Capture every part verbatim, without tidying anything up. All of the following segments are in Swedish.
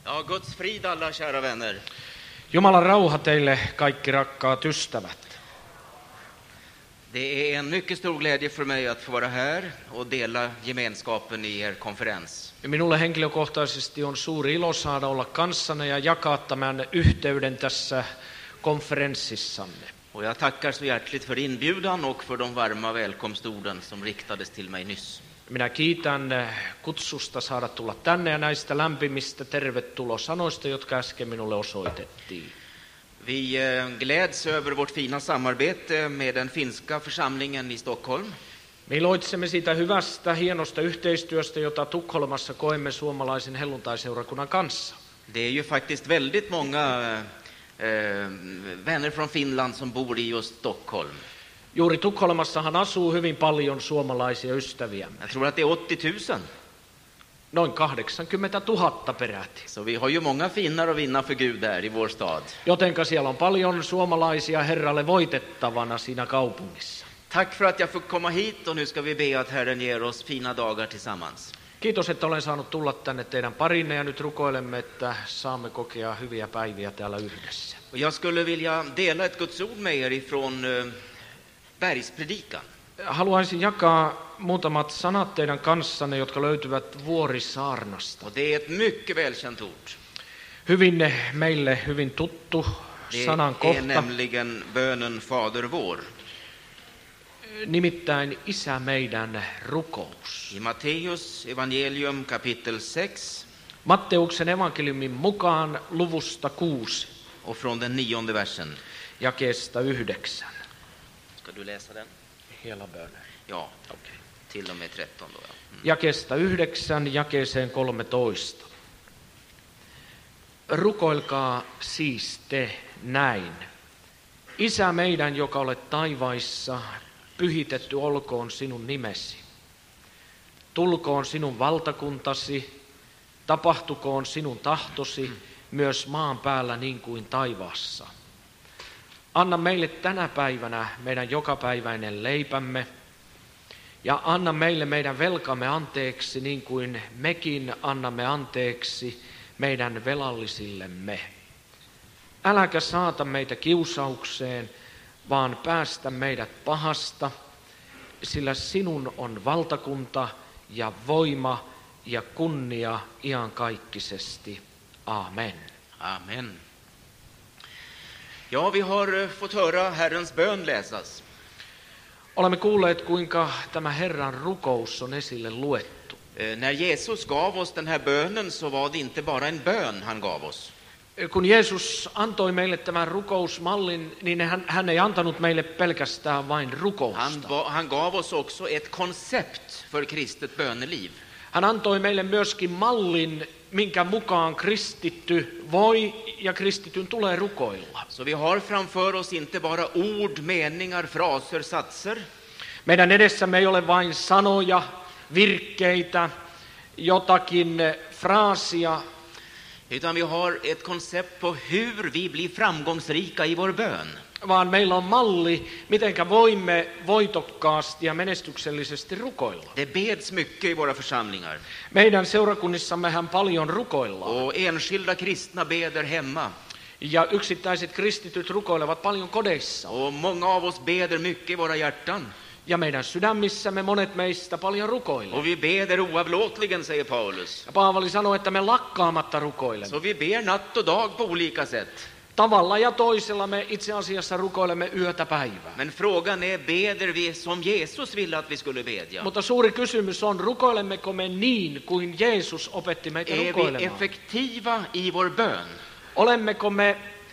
Ja, Guds frid alla kära vänner. Jumalan rauha teille, kaikki rakkaat ystävät. Det är en mycket stor glädje för mig att få vara här och dela gemenskapen i er konferens. Minulle henkilökohtaisesti on suuri ilo saada olla kanssanne ja jakaa tämän yhteyden tässä konferenssissanne. Och jag tackar så hjärtligt för inbjudan och för de varma välkomstorden som riktades till mig nyss. Minä kiitän kutsusta saada tulla tänne ja näistä lämpimistä tervetulosanoista, jotka äsken minulle osoitettiin. Vi gläds över vårt fina samarbete med den finska församlingen i Stockholm. Me iloitsemme siitä hyvästä, hienosta yhteistyöstä, jota Tukholmassa koemme suomalaisen helluntaiseurakunnan kanssa. Det är ju faktiskt väldigt många eh, vänner från Finland som bor i just Stockholm. Juuri Tukholmassahan asuu hyvin paljon suomalaisia ystäviä. Jag tror att det är åttio tusen. Noin kahdeksankymmentätuhatta peräti. Så vi har ju många finnar att vinna för Gud där i vår stad. Jotenka siellä on paljon suomalaisia Herralle voitettavana siinä kaupungissa. Tack för att jag får komma hit och nu ska vi be att Herren ger oss fina dagar tillsammans. Kiitos, että olen saanut tulla tänne teidän parinne ja nyt rukoilemme, että saamme kokea hyviä päiviä täällä yhdessä. Och jag skulle vilja dela ett Guds ord med er ifrån uh, Bergspredikan. Haluaisin jakaa muutamat sanat teidän kanssanne, jotka löytyvät Vuorisaarnasta. Och det är ett mycket välkänt ord. Hyvin meille hyvin tuttu sanan Det är kohta. nämligen bönen Fader vår. Nimittäin Isä meidän rukous. I Matteus evangelium kapitel sex Matteuksen evankeliumin mukaan luvusta kuusi och från den nionde versen. jakeesta yhdeksän. Ska du läsa den? Hela bönen. Ja, okej. Till och med tretton då. Ja. Mm. Jakeesta yhdeksän jakeeseen kolmetoista. Rukoilkaa siis te näin. Isä meidän, joka olet taivaissa, pyhitetty olkoon sinun nimesi. Tulkoon sinun valtakuntasi, tapahtukoon sinun tahtosi myös maan päällä niin kuin taivaassa. Anna meille tänä päivänä meidän jokapäiväinen leipämme ja anna meille meidän velkamme anteeksi niin kuin mekin annamme anteeksi meidän velallisillemme. Äläkä saata meitä kiusaukseen, vaan päästä meidät pahasta, sillä sinun on valtakunta ja voima ja kunnia iankaikkisesti. Amen. Amen. Ja, vi har fått höra Herrens bön läsas. Olemme kuulleet, kuinka tämä Herran rukous on esille luettu. Eh, När Jesus gav oss den här bönen så var det inte bara en bön han gav oss. Kun Jeesus antoi meille tämän rukousmallin, niin hän, hän ei antanut meille pelkästään vain Han, rukousta. ba- han gav oss också ett koncept för kristet böneliv. Hän antoi meille myöskin mallin, minkä mukaan kristitty voi ja kristityn tulee rukoilla. Så vi har framför oss inte bara ord, meningar, fraser, satser. Meidän edessämme ei ole vain sanoja, virkkeitä, jotakin fraasia, Utan vi har ett koncept på hur vi blir framgångsrika i vår bön. vaan meillä on malli, mitenkä voimme voitokkaasti ja menestyksellisesti rukoilla. Det beds mycket i våra församlingar. Meidän seurakunnissammehän paljon rukoillaan. Och enskilda kristna beder hemma. Ja yksittäiset kristityt rukoilevat paljon kodeissa. Och många av oss beder mycket i våra hjärtan. Ja meidän sydämissämme monet meistä paljon rukoilevat. Och vi beder oavlåtligen, säger Paulus. Ja Paavali sanoi, että me lakkaamatta rukoilemme. Så vi ber natt och dag på olika sätt. Tavalla ja toisella me itse asiassa rukoilemme yötä päivää. Men frågan är, beder vi som Jesus ville att vi skulle bedja? Mutta suuri kysymys on, rukoilemmeko me niin kuin Jeesus opetti meitä Är vi rukoilemaan? effektiva i vår bön? Olemmeko me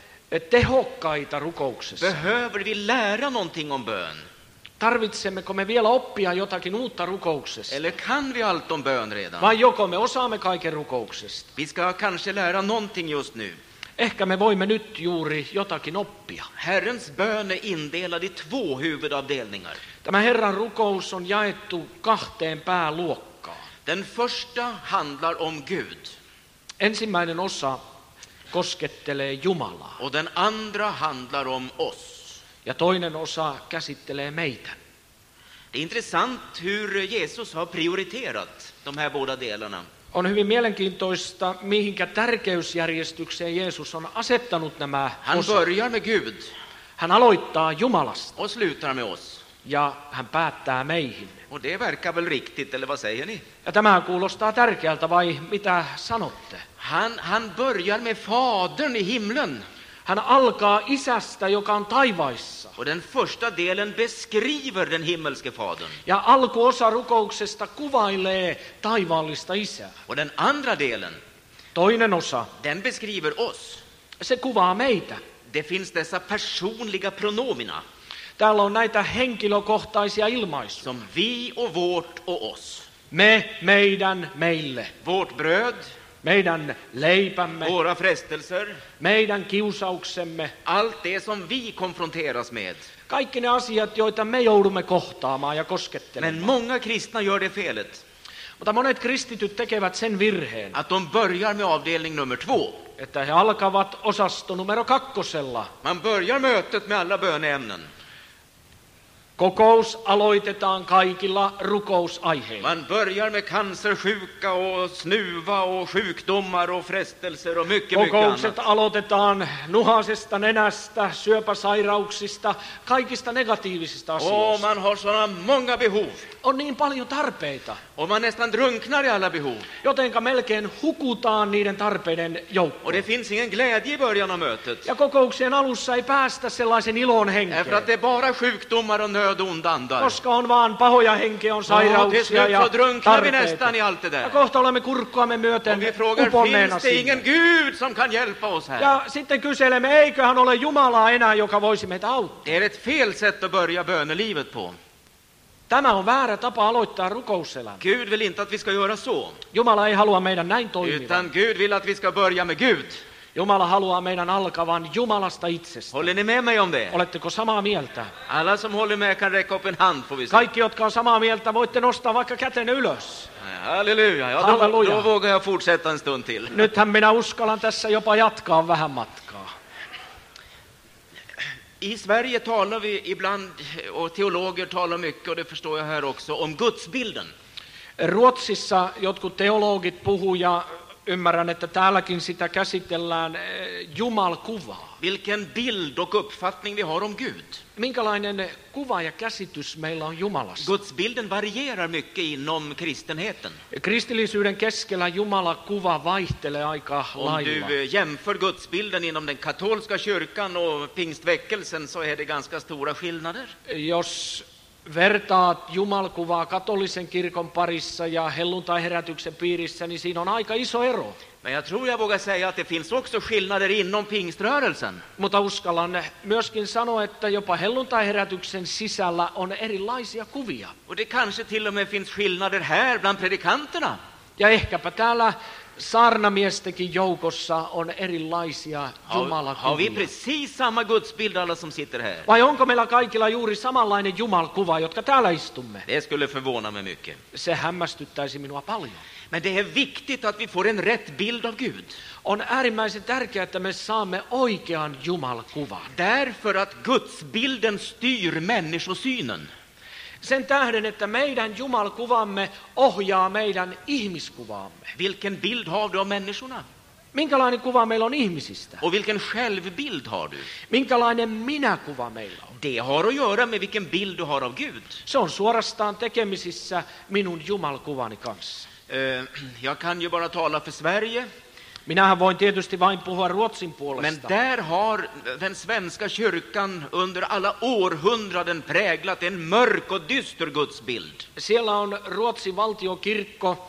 tehokkaita rukouksessa? Behöver vi lära någonting om bön? Tarvitsemmeko me vielä oppia jotakin uutta rukouksesta? Eller kan vi allt om bön redan? Vai joko me osaamme kaiken rukouksesta? Vi ska kanske lära någonting just nu. Ehkä me voimme nyt juuri jotakin oppia. Herrens bön är indelad i två huvudavdelningar. Tämä Herran rukous on jaettu kahteen pääluokkaan. Den första handlar om Gud Ensimmäinen osa koskettelee Jumalaa och den andra handlar om oss. ja toinen osa käsittelee meitä. Det är intressant hur Jesus har prioriterat de här båda delarna. On hyvin mielenkiintoista, mihinkä tärkeysjärjestykseen Jeesus on asettanut nämä Han osat. börjar med Gud Hän aloittaa Jumalasta och slutar med oss. ja hän päättää meihin. Och det verkar väl riktigt, eller vad säger ni? Ja tämä kuulostaa tärkeältä, vai mitä sanotte? Han, han börjar med Fadern i himlen. Hän alkaa isästä, joka on taivaissa. Och den första delen beskriver den himmelske Fadern. Ja alkuosa rukouksesta kuvailee taivaallista isää. Och den andra delen, Toinen osa, den beskriver oss. se kuvaa meitä. Det finns dessa personliga pronomina Täällä on näitä henkilökohtaisia ilmaisuja. som vi och vårt och oss. Me, meidän, meille. Vårt bröd, Meidän leipämme, våra frestelser, meidän kiusauksemme. allt det som vi konfronteras med. Kaikki ne asiat, joita me joudumme kohtaamaan ja koskettelemaan. Men många kristna gör det felet Mutta monet kristityt tekevät sen virheen, att de börjar med avdelning nummer två. että he alkavat osasto numero kakkosella. Man börjar mötet med alla böneämnen. Kokous aloitetaan kaikilla rukousaiheilla. Man börjar med cancersjuka och snuva och sjukdomar och frestelser och mycket, mycket Kokoukset annat. aloitetaan nuhasesta nenästä, syöpäsairauksista, kaikista negatiivisista Och asioista. man har sådana många behov. On niin paljon tarpeita, Och man nästan drunknar i alla behov. jotenka melkein hukutaan niiden tarpeiden Och joukkoon. det finns ingen glädje i början av mötet. Ja kokouksien alussa ei päästä sellaisen ilon Därför att henkeen, det är bara sjukdomar och nöd och onda andar. koska on vaan pahoja henkeä, on Och till sairauksia slut ja så drunknar vi tarpeita. nästan i allt det Ja där. kohta olemme kurkkuamme Och myöten vi frågar, uponneena finns det ingen sinne. Gud som kan hjälpa oss här? Ja sitten kyselemme, eiköhän ole Jumalaa enää, joka voisi meitä auttaa. Det är ett fel sätt att börja bönelivet på. Tämä on väärä tapa aloittaa rukouselämä. Gud vill inte att vi ska göra så, Jumala ei halua meidän näin toimivan. utan Gud vill att vi ska börja med Gud. Jumala haluaa meidän alkavan Jumalasta itsestä. Håller ni med mig om det? Oletteko samaa mieltä? Alla som håller med kan räcka upp en hand, får vi se. Kaikki, jotka on samaa mieltä, voitte nostaa vaikka kätenne ylös. Halleluja, ja, då, Halleluja. då vågar jag fortsätta en stund till. Nythän minä uskallan tässä jopa jatkaa vähän matkaa. I Sverige talar vi ibland, och teologer talar mycket, och det förstår jag här också, om gudsbilden. Ruotsissa jotkut teologit puhuu ja ymmärrän, että täälläkin sitä käsitellään eh, jumalkuvaa. Vilken bild och uppfattning vi har om Gud. Minkälainen kuva ja käsitys meillä on Jumalasta? Gudsbilden varierar mycket inom kristenheten. Kristillisyyden keskellä Jumalakuva vaihtelee aika Om lailla. du eh, jämför gudsbilden inom den katolska kyrkan och pingstväckelsen, så är det ganska stora skillnader. Jos vertaat Jumalkuvaa katolisen kirkon parissa ja helluntaiherätyksen piirissä, niin siinä on aika iso ero. Men jag tror jag vågar säga att det finns också skillnader inom pingströrelsen. Mutta uskallan myöskin sanoa, että jopa helluntaiherätyksen sisällä on erilaisia kuvia. Och det kanske till och med finns skillnader här bland predikanterna. Ja ehkäpä täällä saarnamiestenkin joukossa on erilaisia Har, har vi Jumalakuvia. precis samma gudsbild alla som sitter här? Vai onko meillä kaikilla juuri samanlainen Jumalkuva, jotka täällä istumme? Det skulle förvåna mig mycket. Se hämmästyttäisi minua paljon. Men det är viktigt att vi får en rätt bild av Gud. On äärimmäisen tärkeää, että me saamme oikean Jumalkuvan. Därför att gudsbilden styr människosynen. Sen tähden, että meidän Jumalkuvamme ohjaa meidän ihmiskuvaamme. Vilken bild har du av människorna? Minkälainen kuva meillä on ihmisistä? Och vilken självbild har du? Minkälainen minäkuva meillä on? Det har att göra med vilken bild du har av Gud. Se on suorastaan tekemisissä minun Jumalkuvani kanssa. Eh, Jag kan ju bara tala för Sverige, Minähän voin tietysti vain puhua Ruotsin men puolesta. där har den svenska kyrkan under alla århundraden präglat en mörk och dyster gudsbild. Siellä on Ruotsin valtiokirkko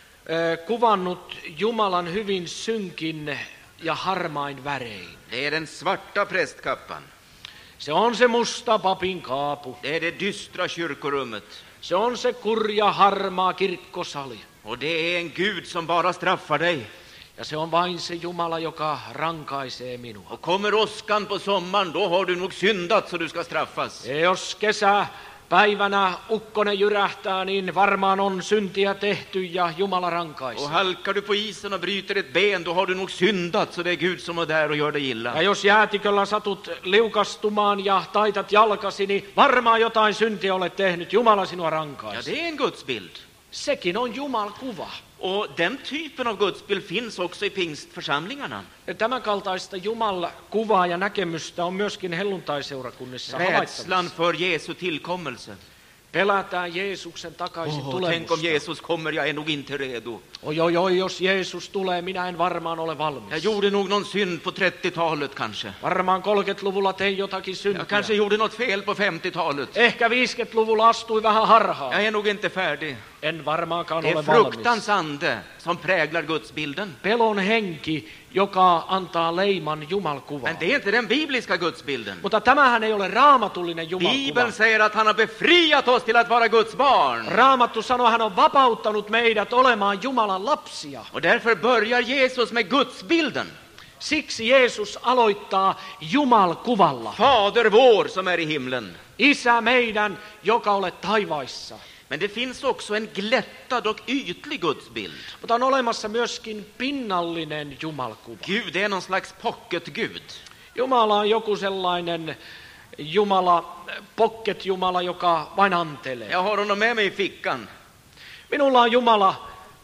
eh, kuvannut Jumalan hyvin synkin ja harmain värein. Det är den svarta prästkappan. Se on se musta papin kaapu. Det är det dystra kyrkorummet. Se on se kurja harmaa kirkkosali. Och det är en Gud som bara straffar dig. Ja se on vain se Jumala, joka rankaisee minua. Och kommer åskan på sommaren, då har du nog syndat så du ska straffas. Ja jos kesäpäivänä ukkonen jyrähtää, niin varmaan on syntiä tehty ja Jumala rankaisee. Och halkar du på isen och bryter ett ben, då har du nog syndat så det är Gud som är där och gör dig illa. Ja jos jäätiköllä satut liukastumaan ja taitat jalkasi, niin varmaan jotain syntiä olet tehnyt. Jumala sinua Ja, rankaisee. det är en gudsbild. sekin on jumalkuva. Och den typen av gudsbild finns också i pingstförsamlingarna. Tämän kaltaista jumalkuvaa ja näkemystä on myöskin helluntaiseurakunnissa havaittavissa. Rädslan för Jesu tillkommelse. Pelätään Jeesuksen takaisin Åh, tänk om tulemusta. Jesus kommer, jag är nog inte redo. Oi, oi, oi, jos Jeesus tulee, minä en varmaan ole Jag valmis. gjorde nog någon synd på trettiotalet kanske. Varmaan kolmekymmentäluvulla tein jotakin Jag syntiä. kanske gjorde något fel på femtiotalet. Ehkä viisikymmentäluvulla astui vähän harhaan. Jag är nog inte färdig. En varmaankaan Det är ole valmis. fruktans ande som präglar Gudsbilden. Pelon henki, joka antaa leiman jumalkuvaa. Men det är inte den bibliska gudsbilden. Mutta tämähän ei ole raamatullinen jumalkuva. Bibeln säger att han har befriat oss till att vara Guds barn. Raamattu sanoo, hän on vapauttanut meidät olemaan Jumalan lapsia. Och därför börjar Jesus med gudsbilden. Siksi Jeesus aloittaa jumalkuvalla. Fader vår som är i himlen. Isä meidän, joka olet taivaissa. Men det finns också en glättad och ytlig gudsbild. Mutta on olemassa myöskin pinnallinen jumalkuva. Gud är någon slags pocketgud. Jumala on joku sellainen Jumala, pocket-Jumala, joka vain antelee. Jag har honom med mig i fickan. Minulla on Jumala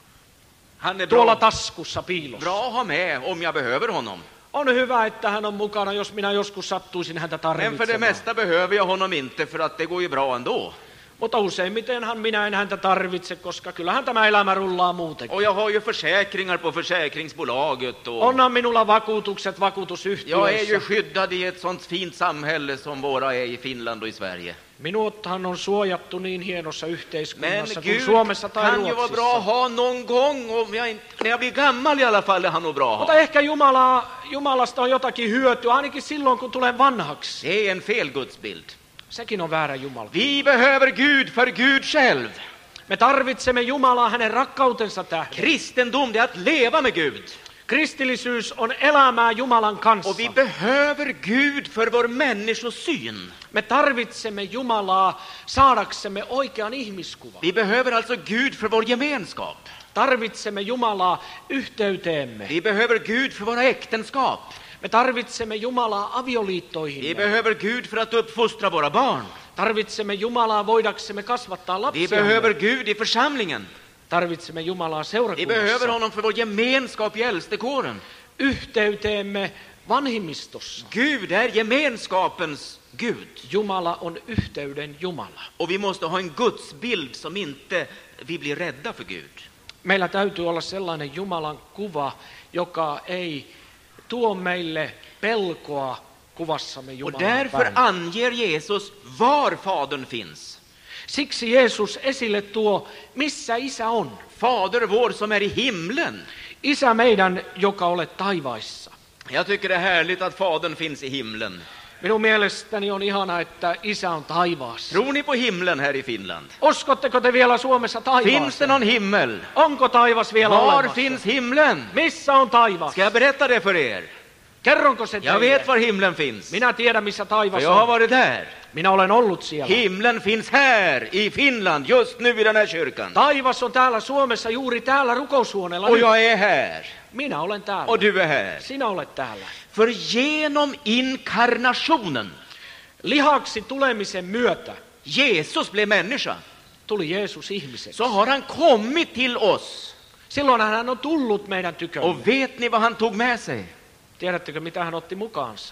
Han är tuolla bra, taskussa piilossa. bra att ha med om jag behöver honom. On hyvä, että hän on mukana, jos minä joskus sattuisin häntä Men för det tarvitsemaan. mesta behöver jag honom inte, för att det går ju bra ändå. Mutta useimmitenhan minä en häntä tarvitse, koska kyllähän tämä elämä rullaa muutenkin. Och jag har ju försäkringar på försäkringsbolaget. Och Onhan minulla vakuutukset jag är ju vakuutusyhtiöissä. skyddad i ett sånt fint samhälle som våra är i Finland och i Sverige. Minuthan on suojattu niin hienossa Men yhteiskunnassa kuin Gud Suomessa tai kan ju vara bra att Ruotsissa. ha någon gång. Och jag, inte- när jag blir gammal i alla fall är han nog bra att Mutta ha. ehkä Jumala, Jumalasta on jotakin hyötyä, ainakin silloin kun tulen vanhaksi. Det är en fel gudsbild. Sekin on väärä Jumala. Vi behöver Gud för Gud själv. Me tarvitsemme Jumalaa hänen rakkautensa tähden. Kristendom, det är att leva med Gud. Kristillisyys on elämää Jumalan kanssa. Och vi behöver Gud för vår människosyn. Me tarvitsemme Jumalaa saadaksemme oikean ihmiskuvan. Vi behöver alltså Gud för vår gemenskap. Tarvitsemme Jumalaa yhteyteemme. Vi behöver Gud för våra äktenskap. Me tarvitsemme Jumalaa Vi avioliittoihin. behöver Gud för att uppfostra våra barn. Tarvitsemme Jumalaa voidaksemme kasvattaa Vi lapsiamme. behöver Gud i församlingen. Tarvitsemme Jumalaa Vi behöver seurakunnassa. honom för vår gemenskap i äldstekåren. Yhteyteemme vanhimmistossa. Gud är gemenskapens Gud. Jumala on yhteyden Jumala. Och vi måste ha en gudsbild som inte vi blir rädda för Gud. Meillä täytyy olla sellainen Jumalan kuva, joka ei tuo meille pelkoa kuvassamme Och Jumalan därför päin. anger Jesus var Fadern finns. Siksi Jeesus esille tuo, missä Isä on. Fader vår som är i himlen. Isä meidän, joka olet taivaissa. Jag tycker det är härligt att Fadern finns i himlen. Minun mielestäni on ihana, että Isä on taivaassa. Tror ni på himlen här i Finland? Uskotteko te vielä Suomessa Finns det taivaaseen? någon himmel? Onko taivas vielä Var olemassa? finns himlen? Missä on taivas? Ska jag berätta det för er? Kerronko se Jag teille? vet var himlen finns. Minä tiedän, missä För taivas jag har on. varit där. Minä olen ollut siellä. Himlen finns här i Finland just nu i den här kyrkan. Taivas on täällä Suomessa, juuri täällä rukoushuoneella. Och nyt. jag är här. Minä olen täällä. Och du är här. Sinä olet täällä. För genom inkarnationen, Lihaksi tulemisen myötä Jesus blev människa, tuli Jeesus ihmiseksi. så har han kommit till oss. Silloin hän on tullut meidän tykömme. Och vet ni vad han tog med sig? Tiedättekö, mitä hän otti mukaansa?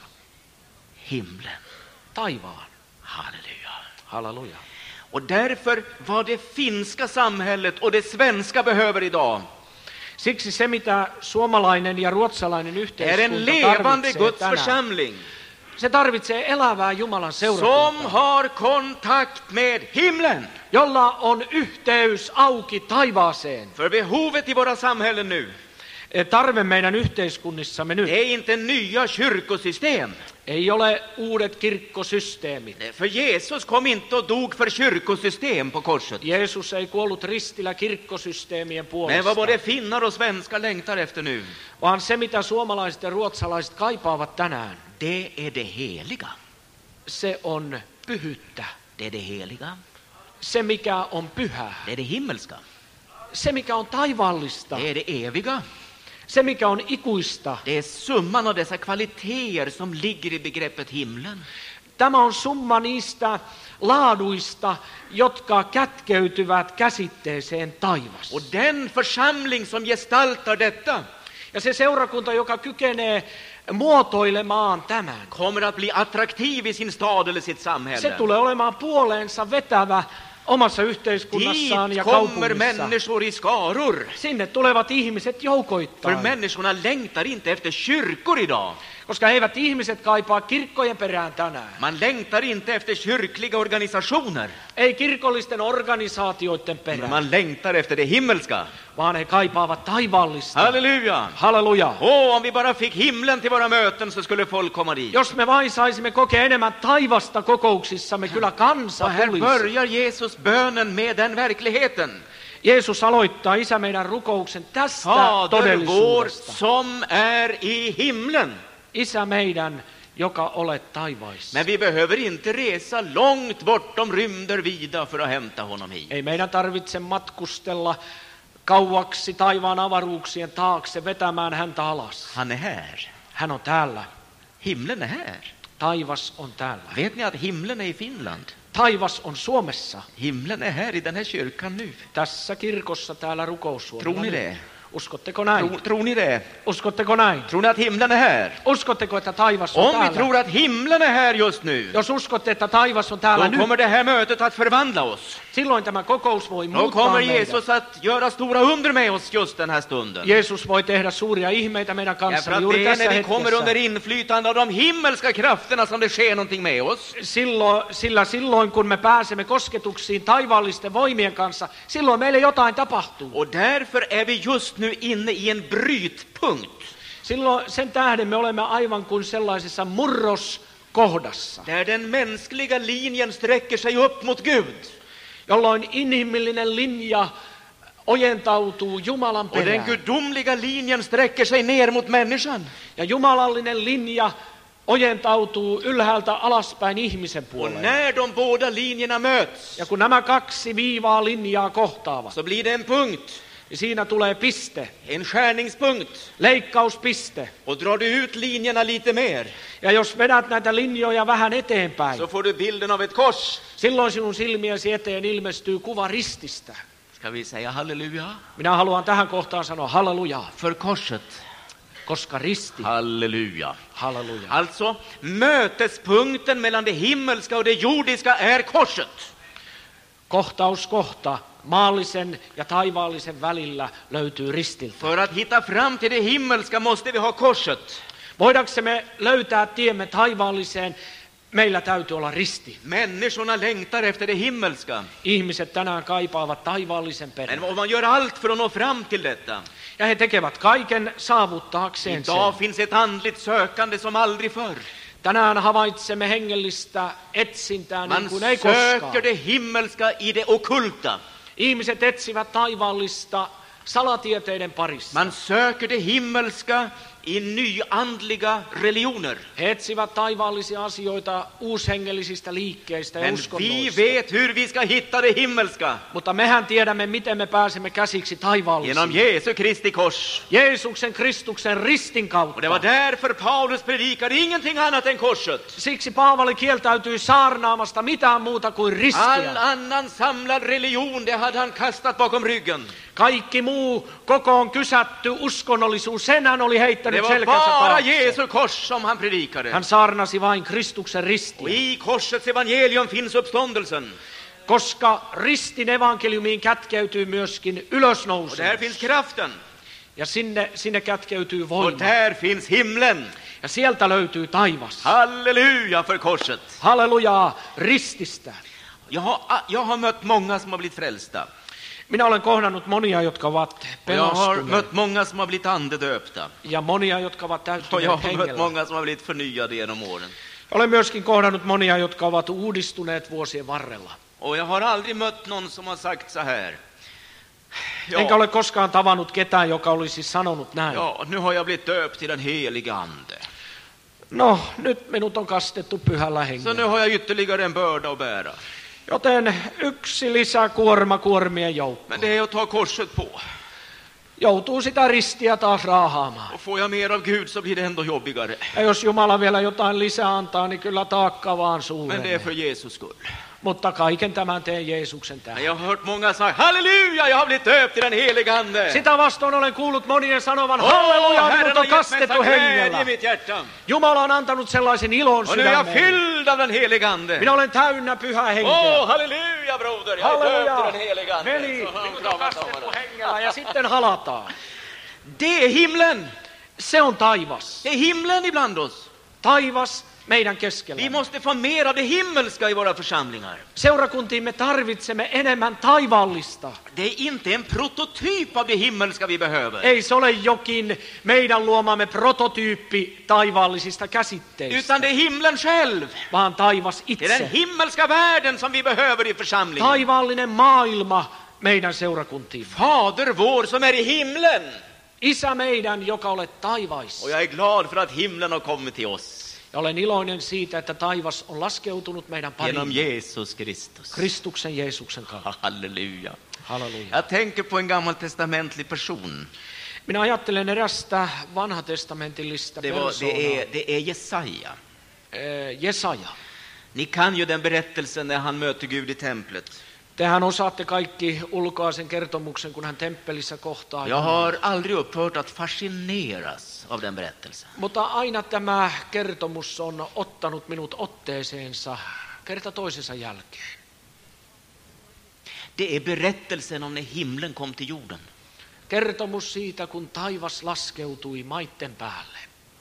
Himlen. Taivaan. Halleluja. Halleluja. Och därför vad det finska samhället och det svenska behöver idag Siksi se, mitä suomalainen ja ruotsalainen är en yhteiskunta levande tarvitsee Guds tänään, församling se tarvitsee elävää Jumalan som seurakuntaa, har kontakt med himlen. jolla on yhteys auki taivaaseen. För behovet i våra samhällen nu Tarve meidän yhteiskunnissamme nyt är inte nya kyrkosystem. ei ole uudet kirkkosysteemit. För Jesus kom inte och dog för kyrkosystem på korset. Jeesus ei kuollut ristillä kirkkosysteemien Men vad puolesta, både finnar och svenskar längtar efter nu, vaan se, mitä suomalaiset ja ruotsalaiset kaipaavat tänään, det är det heliga. se on pyhyyttä. Det är det heliga. Se, mikä on pyhää. Det är det himmelska. Se, mikä on taivaallista. Det är det eviga. Se, mikä on ikuista. Det är summan av dessa kvaliteter som ligger i begreppet himlen. tämä on summa niistä laaduista, jotka kätkeytyvät käsitteeseen taivas. Och den församling som gestaltar detta Ja se seurakunta, joka kykenee muotoilemaan tämän, kommer att bli attraktiv i sin stad eller sitt se samhälle. tulee olemaan puoleensa vetävä omassa yhteiskunnassaan Dit ja kommer kaupungissa. människor i skaror. Sinne tulevat ihmiset För joukoittain, människorna längtar inte efter kyrkor idag. koska eivät ihmiset kaipaa kirkkojen perään tänään. Man längtar inte efter kyrkliga organisationer. Ei kirkollisten organisaatioiden Men perään, man längtar efter det himmelska. vaan he kaipaavat taivaallista. Halleluja! Halleluja. Åh, om vi bara fick himlen till våra möten så skulle folk komma dit. Jos me vain saisimme kokea enemmän taivasta kokouksissamme, kyllä kansa Och här tulisi. börjar Jesus bönen med den verkligheten. Jeesus aloittaa, Isä, meidän rukouksen tästä Fader vår todellisuudesta. som är i himlen. Isä meidän, joka olet taivaissa. Men vi behöver inte resa långt bortom rymder vida för att hämta honom hit. Ei meidän tarvitse matkustella kauaksi taivaan avaruuksien taakse vetämään häntä alas. Han är här. Hän on täällä. Himlen är här. Taivas on täällä. Vet ni att himlen är i Finland? Taivas on Suomessa. Himlen är här i den här kyrkan nu. Tässä kirkossa täällä rukoussuonella. Tror ni det? Uskotteko näin? Tror, tror ni det? Uskotteko näin? Tror ni att himlen är här? Uskotteko, että taivas on Om vi täällä? tror att himlen är här just nu, Jos uskotte, että taivas on täällä då nyt, kommer det här mötet att förvandla oss. silloin tämä kokous voi Då muuttaa kommer meidät. Jesus att göra stora under med oss just den här stunden. Jeesus voi tehdä suuria ihmeitä meidän Därför kanssamme att juuri det är tässä när vi kommer under hetkessä. inflytande av de himmelska krafterna som det sker någonting med oss. Silloin, sillä silloin, kun me pääsemme kosketuksiin taivaallisten voimien kanssa, silloin meille jotain tapahtuu. Och därför är vi just nu inne i en brytpunkt. Silloin sen tähden me olemme aivan kuin sellaisessa murroskohdassa, Där den mänskliga linjen sträcker sig upp mot Gud. jolloin inhimillinen linja ojentautuu Jumalan Och den perään. gudomliga linjen sträcker sig ner mot människan. Ja jumalallinen linja ojentautuu ylhäältä alaspäin ihmisen Och puoleen. när de båda linjerna möts Ja kun nämä kaksi viivaa linjaa kohtaavat, så blir det en punkt, niin siinä tulee piste, en skärningspunkt. leikkauspiste. Och drar du ut linjerna lite mer Ja jos vedät näitä linjoja vähän eteenpäin, så får du bilden av ett kors. silloin sinun silmiesi eteen ilmestyy kuva rististä. Ska vi säga halleluja? Minä haluan tähän kohtaan sanoa halleluja, För korset. koska risti, Halleluja. halleluja. Alltså, mötespunkten mellan det himmelska och det jordiska är korset. Kohtaus kohta maallisen ja taivaallisen välillä löytyy ristiltä. För att hitta fram till det himmelska måste vi ha korset. Voidaksemme löytää tiemme taivaalliseen, meillä täytyy olla risti. Människorna längtar efter det himmelska. Ihmiset tänään kaipaavat taivaallisen Men perään. om man gör allt för att nå fram till detta. Ja he tekevät kaiken saavuttaakseen sen. Idag finns ett andligt sökande som aldrig förr. Tänään havaitsemme hengellistä etsintää niin Man kuin ei koskaan. söker det himmelska i det ockulta. Ihmiset etsivät taivaallista salatieteiden parissa. Man söker det himmelska i nyandliga religioner. He etsivät taivaallisia asioita uushengellisistä liikkeistä ja Men vi uskonnoista. vet hur vi ska hitta det himmelska. Mutta mehän tiedämme, miten me pääsemme käsiksi Genom taivaalliseen. Jesu Kristi kors. Jeesuksen Kristuksen ristin Och det var kautta. därför Paulus predikade ingenting annat än korset. Siksi Paavali kieltäytyi saarnaamasta mitään muuta kuin All ristiä. annan samlad religion, det hade han kastat bakom ryggen. Kaikki muu kokoon kysätty uskonnollisuus, sen hän oli Det heittänyt var selkänsä bara taakse. Jesu kors som han predikade. Hän saarnasi vain Kristuksen Och ristiä, i korsets evangelium finns uppståndelsen. koska ristin evankeliumiin kätkeytyy myöskin Och där ylösnousu. finns kraften. Ja sinne, sinne kätkeytyy Och voima. där finns himlen. Ja sieltä löytyy taivas. Halleluja för korset. Hallelujaa rististä. Jag har, jag har mött många som har blivit frälsta. Minä olen kohdannut monia, jotka ovat Och jag har pelastuneet. mött många som har blivit andedöpta. Ja monia, jotka ovat Och jag täyttyneet har mött hengellä. många som har blivit förnyade genom åren. Olen myöskin kohdannut monia, jotka ovat uudistuneet vuosien varrella. Och jag har aldrig mött någon som har sagt så här. Enkä Ja, ole koskaan tavannut ketään, joka olisi sanonut näin. ja, nu har jag blivit döpt till den heliga ande. No, nyt minut on kastettu pyhällä Så nu hengellä. har jag ytterligare en börda att bära. Joten yksi lisäkuorma kuormien joukkoon. Men det är att ta korset på. joutuu sitä ristiä taas raahaamaan. Och får jag mer av Gud så blir det ändå jobbigare. Ja jos Jumala vielä jotain lisää antaa, niin kyllä taakka vaan Men det är suurenee. för Jesus skull. Mutta kaiken tämän teen Jeesuksen tähden. Jag har hört många säga, halleluja, jag har blivit döpt i den helige Ande. Sitä vastoin olen kuullut monien sanovan, Åh, halleluja, Herren minut har on gett mig kastettu sån glädje hengellä. i mitt hjärta. Jumala on antanut sellaisen ilon Och nu är jag sydämeen. fylld av den helige Ande. Minä olen täynnä pyhää henkeä. Åh, halleluja broder, jag är döpt i den helige Ande. Veli, Så har han minut on kramat kastettu honom. hengellä ja sitten halataan. Det är himlen. Se on taivas. Det är himlen ibland oss. Taivas meidän Vi keskellä. måste få mer av det himmelska i våra församlingar. Seurakuntiin me tarvitsemme enemmän taivaallista. Det är inte en prototyp av det himmelska vi behöver. Ei se ole jokin meidän luomamme prototyyppi taivaallisista käsitteistä, Utan det är himlen själv. vaan taivas Det är den itse. himmelska världen som vi behöver i församlingen. Taivaallinen maailma meidän seurakuntiin. Fader vår som är i himlen. Isä meidän, joka olet taivaissa. Och jag är glad för att himlen har kommit till oss. Ja olen iloinen siitä, että taivas on laskeutunut meidän Genom pariin Jesus Kristus. Kristuksen Jeesuksen kautta. Halleluja. Halleluja. Jag tänker på en gammaltestamentlig person. Minä ajattelen erästä vanhatestamentillista Det, var, persoonaa, det, är, det är Jesaja. eh, Jesaja. Ni kan ju den berättelsen när han möter Gud i templet. Tehän osaatte kaikki ulkoa sen kertomuksen, kun hän temppelissä kohtaa Jag Jumalan. har aldrig upphört att fascineras av den berättelsen. Mutta aina tämä kertomus on ottanut minut otteeseensa kerta toisensa jälkeen. Det är berättelsen om när himlen kom till jorden. Kertomus siitä, kun taivas laskeutui maitten päälle.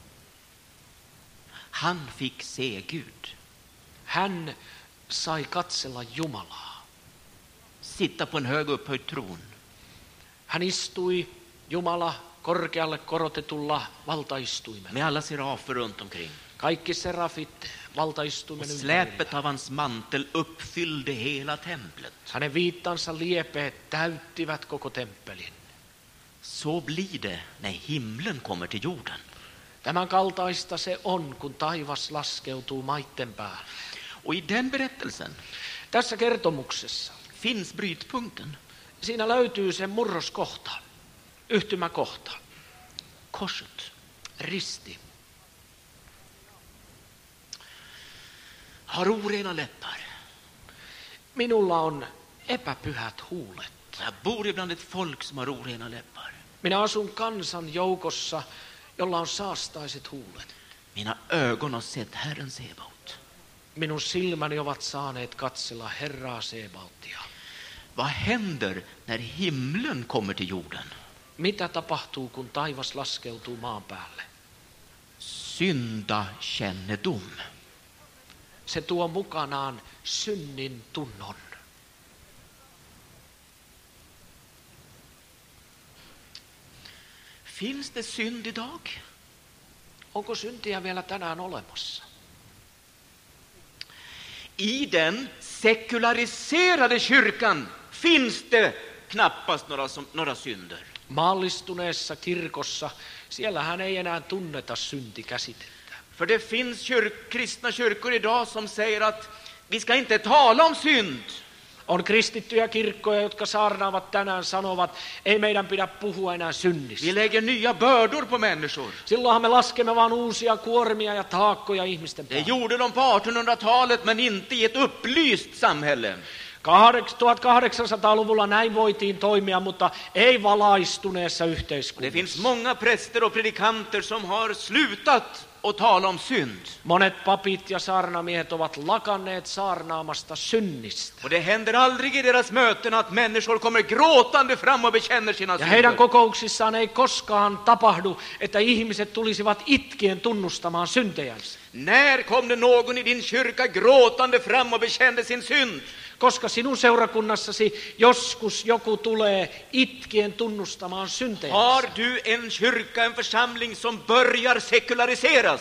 Han fick se Gud. Hän sai katsella Jumalaa. Sitta på en hög upphöjd tron. Hän istui Jumala korkealle korotetulla valtaistuimella. Med alla serafer runt omkring. Kaikki serafit Och valtaistuimen ympärillä. släpet av hans mantel uppfyllde hela templet. Hänen viittansa liepeet täyttivät koko temppelin. Så blir det när himlen kommer till jorden. Tämän kaltaista se on, kun taivas laskeutuu maitten päälle. Och i den berättelsen Tässä kertomuksessa finns brytpunkten. siinä löytyy se murroskohta, yhtymäkohta, Korset. risti. Har orena läppar. Minulla on epäpyhät huulet. Jag bor ibland ett folk som har orena läppar. Minä asun kansan joukossa, jolla on saastaiset huulet. Mina ögon har sett Herren Sebaot. Minun silmäni ovat saaneet katsella Herraa Sebaottia. Vad händer när himlen kommer till jorden? Mitä tapahtuu, kun taivas laskeutuu maan päälle? Syndakännedom. Se tuo mukanaan synnin tunnon. Finns det synd idag? Onko syntiä vielä tänään olemassa? I den sekulariserade kyrkan finns det knappast några, som, några synder. Maallistuneessa kirkossa, siellähän ei enää tunneta syntikäsitettä. För det finns kyrk, kristna kyrkor idag som säger att vi ska inte tala om synd. On kristittyjä kirkkoja, jotka saarnaavat tänään, sanovat, ei meidän pidä puhua enää synnistä. Vi lägger nya bördor på människor. Silloinhan me laskemme vain uusia kuormia ja taakkoja ihmisten Det päälle. gjorde de på artonhundratalet men inte i ett upplyst samhälle. tuhatkahdeksansataaluvulla näin voitiin toimia, mutta ei valaistuneessa Det yhteiskunnassa. finns många präster och predikanter som har slutat att tala om synd. Monet papit ja saarnamiehet ovat lakanneet saarnaamasta synnistä. Och det händer aldrig i deras möten att människor kommer gråtande fram och bekänner sina Ja heidän synder. kokouksissaan ei koskaan tapahdu, että ihmiset tulisivat itkien tunnustamaan syntejänsä. När kom det någon i din kyrka gråtande fram och bekände sin synd? Koska sinun seurakunnassasi joskus joku tulee itkien tunnustamaan syntejänsä. Har du en kyrka, en församling som börjar sekulariseras?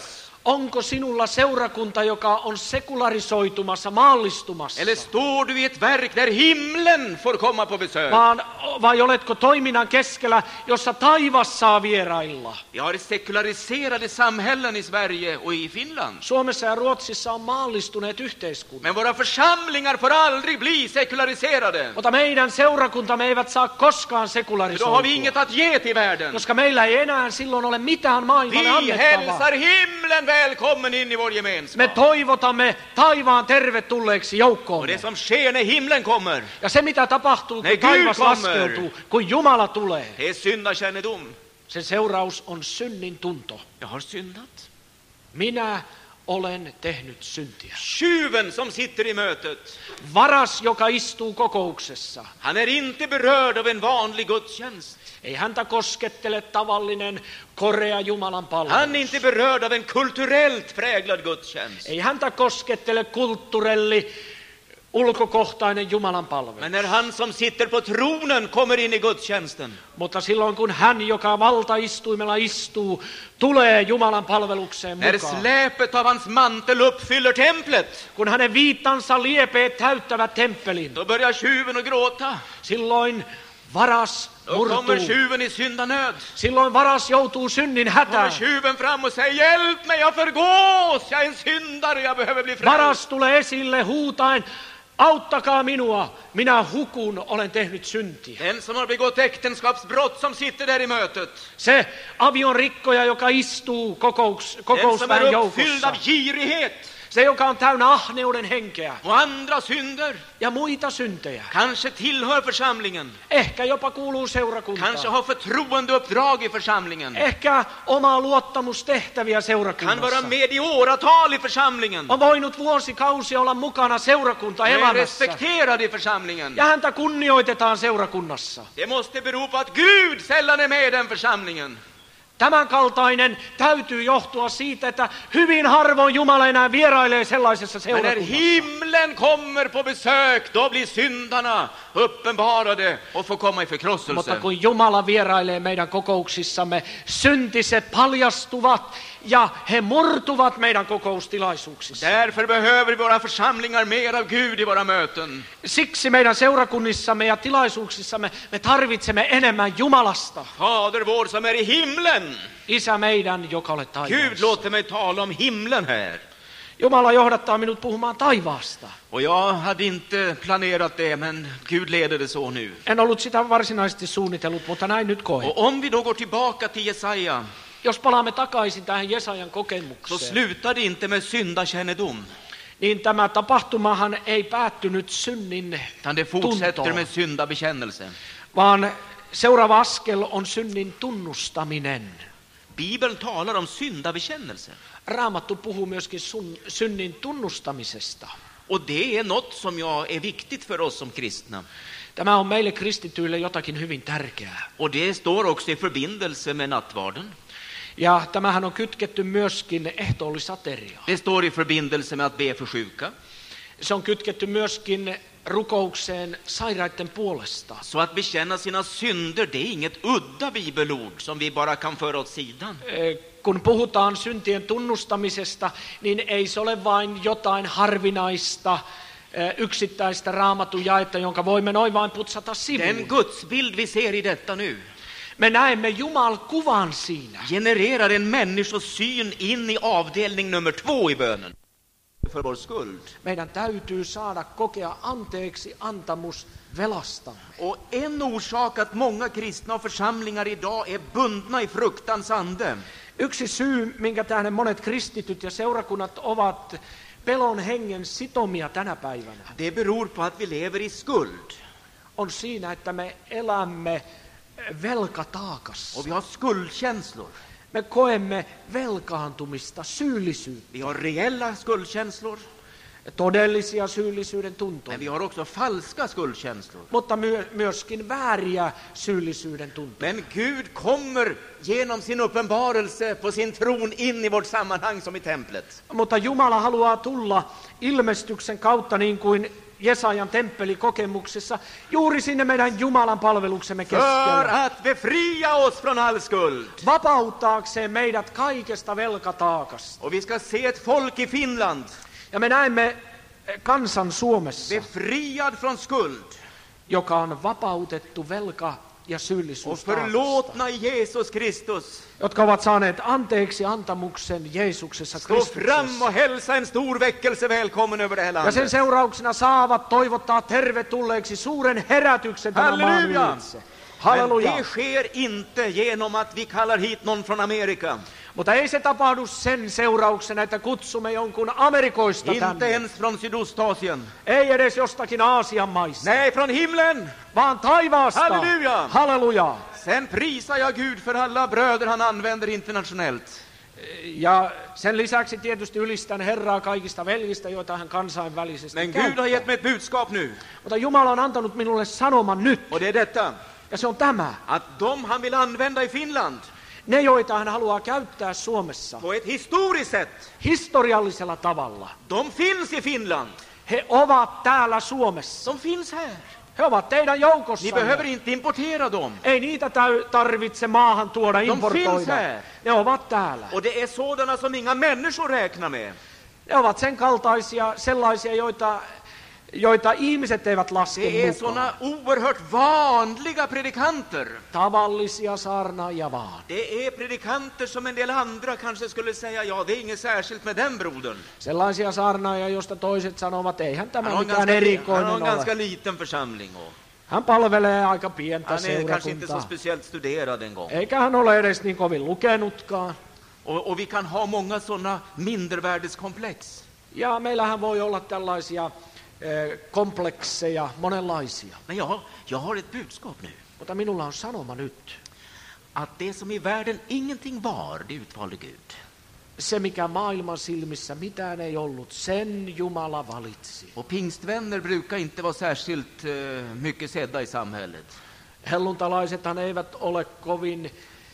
Onko sinulla seurakunta, joka on sekularisoitumassa, maallistumassa? Eller står du i ett verk där himlen får komma på besök? Vaan, vai oletko toiminnan keskellä, jossa taivas saa vierailla? Vi har sekulariserade samhällen i Sverige och i Finland. Suomessa ja Ruotsissa on maallistuneet yhteiskunnat. Men våra församlingar får aldrig bli sekulariserade. Mutta meidän seurakuntamme eivät saa koskaan För då har vi sekularisoitua, inget att ge till världen. koska meillä ei enää silloin ole mitään maailmalle Vi annettavaa. hälsar himlen välkommen in i vår Me gemenskap. toivotamme taivaan tervetulleeksi Och joukkoon. det som sker när himlen kommer, Ja se mitä tapahtuu, Nej, kun taivas Gud kommer. laskeutuu, kun Jumala tulee, det är syndakännedom. sen seuraus on synnin tunto. Jag har syndat. Minä olen tehnyt syntiä. Tjuven som sitter i mötet, Varas, joka istuu kokouksessa, han är inte berörd av en vanlig gudstjänst. ei häntä koskettele tavallinen korea Jumalan Han är palvelus. inte berörd av en kulturellt präglad gudstjänst. Ei häntä koskettele kulttuurelli, ulkokohtainen Jumalan palvelus. Men när han som sitter på tronen kommer in i gudstjänsten, Mutta silloin kun hän, joka valtaistuimella istuu, tulee Jumalan palvelukseen när mukaan, släpet av hans mantel uppfyller templet, kun hänen viittansa liepeet täyttävät temppelin, då börjar tjuven att gråta. silloin varas Då kommer murtuu. tjuven i syndanöd. Silloin varas joutuu synnin Kommer hätään. tjuven fram och säger: hjälp mig, jag förgås, jag är en syndare, jag behöver bli frälst. Varas tulee esille huutaen, auttakaa minua, minä hukun, olen tehnyt syntiä. Den som har begått äktenskapsbrott som sitter där i mötet, Se avion rikkoja, joka istuu kokous, den som kokousväen är uppfylld joukossa. av girighet Se, joka on täynnä ahneuden henkeä och andra synder, ja muita syntejä. kanske tillhör församlingen, Ehkä jopa kuuluu kanske seurakuntaan. har förtroendeuppdrag i församlingen, Ehkä omaa luottamustehtäviä kan vara seurakunnassa. med i åratal i församlingen, On voinut vuosikausia olla mukana seurakunta är elämässä. respekterad i församlingen. Ja häntä kunnioitetaan seurakunnassa. Det måste bero på att Gud sällan är med i den församlingen. Tämän kaltainen täytyy johtua siitä, että hyvin harvoin Jumala enää vierailee sellaisessa Men när seurakunnassa. himlen kommer på besök, då blir syndarna uppenbarade och får komma i Mutta förkrosselse. kun Jumala vierailee meidän kokouksissamme, syntiset paljastuvat ja he murtuvat meidän kokoustilaisuuksissa. Därför behöver vi våra församlingar mer av Gud i våra möten. Siksi meidän seurakunnissamme ja tilaisuuksissamme me tarvitsemme enemmän Jumalasta. Fader vår som är i himlen. Isä meidän, joka olet Gud taivaassa. låter mig tala om himlen här. Jumala johdattaa minut puhumaan taivaasta. Och jag hade inte planerat det, men Gud leder det så nu. En ollut sitä varsinaisesti suunnitellut, mutta näin nyt koen. Och om vi då går tillbaka till Jesaja, Jos palaamme takaisin tähän Jesajan så kokemukseen, slutar det inte med syndakännedom, niin tämä tapahtumahan ei päättynyt synnin utan det fortsätter tuntoon, med syndabekännelse. vaan seuraava askel on synnin tunnustaminen. Bibeln talar om syndabekännelse. Raamattu puhuu myöskin sun, synnin tunnustamisesta. Och det är något som jag är viktigt för oss som kristna. Tämä on meille kristityille jotakin hyvin tärkeää. Och det står också i förbindelse med nattvarden. Ja tämähän on kytketty myöskin ehtoollisateriaan. Det står i förbindelse med att be för sjuka. Se on kytketty myöskin rukoukseen sairaiden puolesta. Så att bekänna sina synder, det är inget udda bibelord som vi bara kan föra åt sidan. Eh, Kun puhutaan syntien tunnustamisesta, niin ei se ole vain jotain harvinaista, eh, yksittäistä raamatun jaetta, jonka voimme noin vain putsata Den sivuun. gudsbild vi ser i detta nu Me näemme Jumal-kuvan siinä. genererar en människosyn in i avdelning nummer två i bönen. För vår skuld. Meidän täytyy saada kokea anteeksi antamus velasta. Och en orsak att många kristna och församlingar idag är bundna i fruktans ande, Yksi syy, minkä tähden monet kristityt ja seurakunnat ovat pelon hengen sitomia tänä päivänä, det beror på att vi lever i skuld. on siinä, että me elämme velkataakassa. Och vi har skuldkänslor. Me koemme velkaantumista, syyllisyyttä, Vi har reella skuldkänslor, todellisia syyllisyyden tuntoja, men vi har också falska skuldkänslor. mutta myö- myöskin vääriä syyllisyyden tuntoja. Men Gud kommer genom sin uppenbarelse på sin tron in i vårt sammanhang som i templet. Mutta Jumala haluaa tulla ilmestyksen kautta niin kuin Jesajan temppelikokemuksessa, juuri sinne meidän Jumalan palveluksemme för keskellä, att befria oss från all skuld. vapauttaakseen meidät kaikesta velkataakasta. Och vi ska se ett folk i Finland Ja me näemme kansan Suomessa, befriad från skuld joka on vapautettu velka- ja och syyllisyystaakasta, förlåtna i Jesus Kristus. jotka ovat saaneet anteeksi antamuksen Jeesuksessa Stå fram Kristuksessa. och hälsa en stor väckelse välkommen över det här Ja sen landet. seurauksena saavat toivottaa tervetulleeksi suuren herätyksen tämän maan Halleluja! ylitse. Men Halleluja! det sker inte genom att vi kallar hit någon från Amerika. Mutta ei se tapahdu sen seurauksena, että kutsumme jonkun Amerikoista Inte tänne. ens från Sydostasien. Ei edes jostakin Aasian maista, Nej, från himlen. vaan taivaasta. Halleluja! Halleluja! Sen prisar jag Gud för alla bröder han använder internationellt. Ja sen lisäksi tietysti ylistän Herraa kaikista veljistä, joita hän kansainvälisesti Men Gud har käyttää. gett mig ett budskap nu. Mutta Jumala on antanut minulle sanoman nyt, Och det är detta. ja se on tämä. Att de han vill använda i Finland Ne, joita hän haluaa käyttää Suomessa på ett historiskt sätt. historiallisella tavalla, De finns i Finland. he ovat täällä Suomessa. De finns här. He ovat teidän Ni joukossanne. behöver inte importera dem. Ei niitä täy- tarvitse maahan tuoda, finns importoida. här. Ne ovat täällä. Och det är sådana som inga människor räknar med. Ne ovat sen kaltaisia, sellaisia, joita, joita ihmiset eivät Det laske är mukaan. sådana oerhört vanliga predikanter. Tavallisia saarnaajia vaan. Det är predikanter som en del andra kanske skulle säga, ja, det är inget särskilt med den brodern. Sellaisia saarnaajia, joista toiset sanovat, eihän Han tämä har en mikään ganska, han har erikoinen en ganska ole. liten församling och Hän palvelee aika pientä han är kanske inte så seurakuntaa. speciellt studerad en gång. Eikä hän ole edes niin kovin lukenutkaan. Och, och vi kan ha många sådana mindervärdeskomplex. Ja meillähän voi olla tällaisia eh, komplekseja, monenlaisia. Men jag, jag har ett budskap nu. Mutta minulla on sanoma nyt. Att det som i världen ingenting var, det utvalde Gud. Se, mikä maailman silmissä mitään ei ollut, sen Jumala valitsi. Och pingstvänner brukar inte vara särskilt uh, mycket sedda i samhället. Helluntalaisethan eivät ole kovin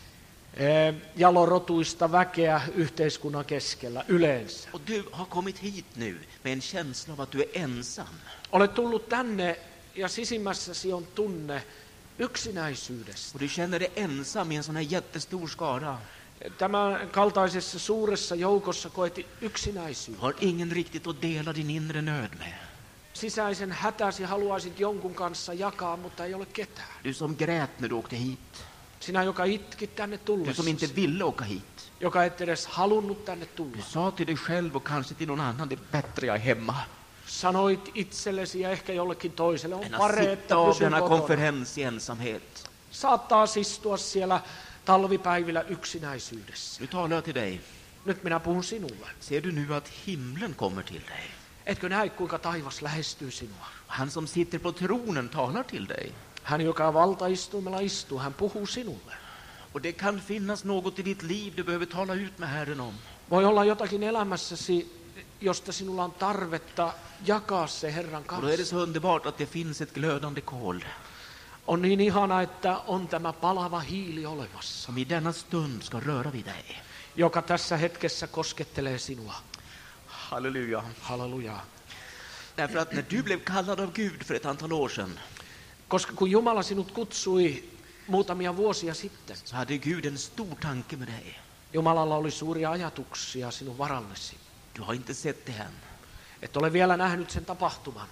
eh, jalorotuista väkeä yhteiskunnan keskellä yleensä. Och du har kommit hit nu med en känsla av att du är ensam. Olet tullut tänne ja sisimmässäsi on tunne yksinäisyydestä. Och du känner dig ensam i en sån här jättestor skara. Tämän kaltaisessa suuressa joukossa koet Du yksinäisyyttä. har ingen riktigt att dela din inre nöd med. Sisäisen hätäsi haluaisit jonkun kanssa jakaa, mutta ei ole ketään. Du som grät när du åkte hit. Sinä, joka itkit tänne Du som inte tullessasi, ville åka hit. joka et edes halunnut tänne Du tulla. sa till dig själv och kanske till någon annan, det är bättre jag är hemma. Sanoit itsellesi ja ehkä jollekin toiselle, on Än att pare, sitta että av pysyn denna kotona. konferens i ensamhet. Saattaa istua siellä talvipäivillä yksinäisyydessä. Nu talar jag till dig. Nyt minä puhun sinulle. Ser du nu att himlen kommer till dig? Etkö näe, kuinka taivas lähestyy sinua? Han som sitter på tronen talar till dig. Hän, joka valtaistuimella istuu, hän puhuu sinulle. Och det kan finnas något i ditt liv du behöver tala ut med Herren om. Voi olla jotakin elämässäsi, josta sinulla on tarvetta jakaa se Herran Och då är det kanssa. så underbart att det finns ett glödande kol On niin ihana, että on tämä palava hiili olemassa, som i denna stund ska röra vid dig. joka tässä hetkessä koskettelee sinua. Halleluja. Halleluja. Därför att när du blev kallad av Gud för ett antal år sedan, Koska kun Jumala sinut kutsui muutamia vuosia sitten, så hade Gud en stor tanke med dig. Jumalalla oli suuria ajatuksia sinun varallesi. Du har inte sett det än. Et ole vielä nähnyt sen tapahtuman,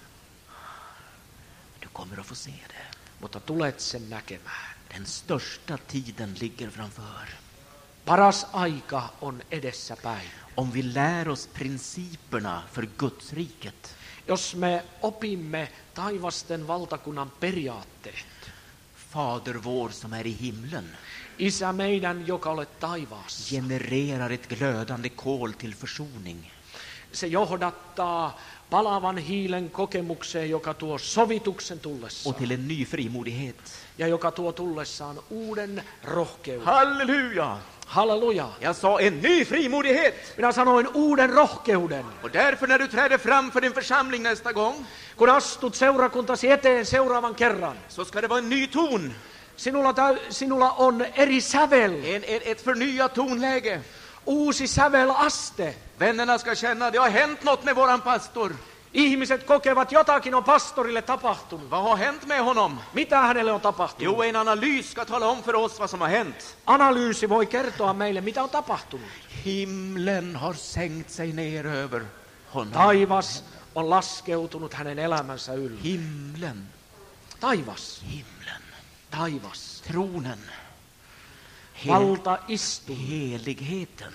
Du kommer att få se det. mutta tulet sen näkemään. Den största tiden ligger framför. Paras aika on edessäpäin. Om vi lär oss principerna för Guds riket. Jos me opimme taivasten valtakunnan periaatteet, Fader vår som är i himlen Isä meidän, joka olet taivaassa, genererar ett glödande kol till försoning. se johdattaa palavan hiilen kokemukseen, joka tuo sovituksen tullessaan Och till en ny frimodighet. ja joka tuo tullessaan uuden rohkeuden. Halleluja! Halleluja! Jag sa en ny frimodighet. Minä sanoin uuden rohkeuden. Och därför när du träder fram för din församling nästa gång, Kun astut seurakuntasi eteen seuraavan kerran, så ska det vara en ny ton. sinulla, täy- sinulla on eri sävel, En, en, ett förnyat tonläge. uusi sävelaste. Vännerna ska känna, det har hänt något med våran pastor. Ihmiset kokevat, jotakin on pastorille tapahtunut. Vad har hänt med honom? Mitä hänelle on tapahtunut? Jo, en analys ska tala om för oss vad som har hänt. Analyysi voi kertoa meille, mitä on tapahtunut. Himlen har sänkt sig ner över honom. Taivas on laskeutunut hänen elämänsä ylle. Himlen, Taivas, himlen, taivas, tronen, hel- valta, istuu, heligheten.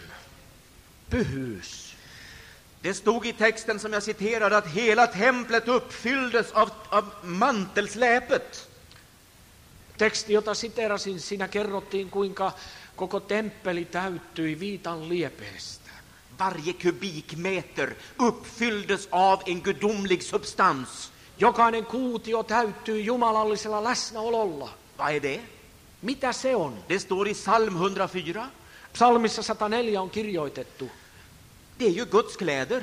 pyhyys. Det stod i texten som jag citerade att hela templet uppfylldes av, av mantelsläpet. Teksti, jota siterasin, siinä kerrottiin, kuinka koko temppeli täyttyi viitan liepeestä. Varje kubikmeter uppfylldes av en gudomlig substans. Jokainen kuutio täyttyi jumalallisella läsnäololla. Vad är det? Mitä se on? Det står i psalm hundrafyra. Psalmissa sata neljä on kirjoitettu. Det är ju Guds kläder,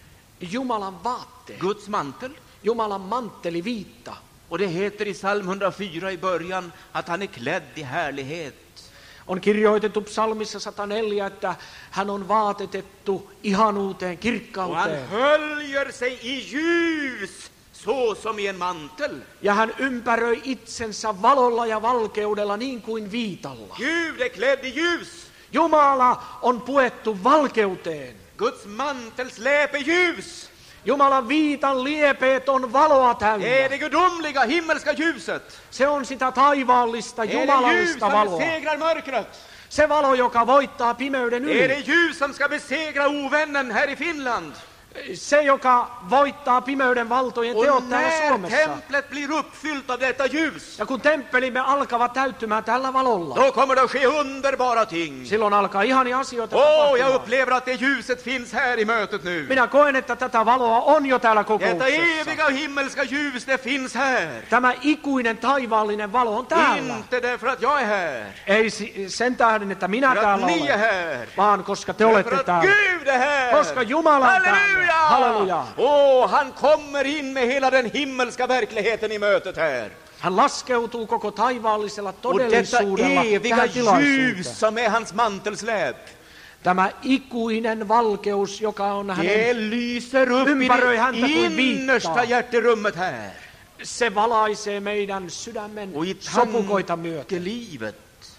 Jumalan vaatteet, Guds mantel. Jumalan mantteli viitta. Och det heter i psalm hundrafyra i början att han är klädd i härlighet. On kirjoitettu psalmissa sata neljä, että hän on vaatetettu ihanuuteen, Och han kirkkauteen. höljer sig i ljus så som i en mantel. Ja hän ympäröi itsensä valolla ja valkeudella niin kuin viitalla. Gud är klädd i ljus. Jumala on puettu valkeuteen. Guds mantelsläp är ljus. Jumalan viitan liepeet on valoa Det är täynnä. det gudomliga, himmelska ljuset. Se on sitä taivaallista, Det är det ljus jumalallista som valoa. besegrar mörkret. Se valo, joka voittaa pimeyden Det är det yli. ljus som ska besegra ovännen här i Finland. Se, joka voittaa pimeyden valtojen Och teot täällä när Suomessa. templet blir uppfyllt av detta ljus, Ja kun temppelimme alkavat täyttymään tällä valolla, då kommer det att ske underbara ting. silloin alkaa ihania asioita Åh, jag tapahtumaan. upplever att det ljuset finns här i mötet nu. Minä koen, että tätä valoa on jo täällä Detta kokouksessa. eviga himmelska ljus, det finns här. Tämä ikuinen taivaallinen valo on täällä. Inte därför att jag är här, Ei si- sen tähden, että minä för att täällä ni är olen, här. vaan koska te För olette att täällä. Gud är här. Koska Jumala on täällä. Halleluja! Halleluja! Åh, han kommer in med hela den himmelska verkligheten i mötet här. Hän laskeutuu koko taivaallisella Och detta todellisuudella eviga tähän tilaisuuteen. ljus som är hans mantelsläp, Tämä ikuinen valkeus, joka on det hänen, lyser upp i ympäröi häntä det kuin innersta viittaa. hjärterummet här. Se valaisee meidän sydämen Och i sopukoita myöten. tankelivet,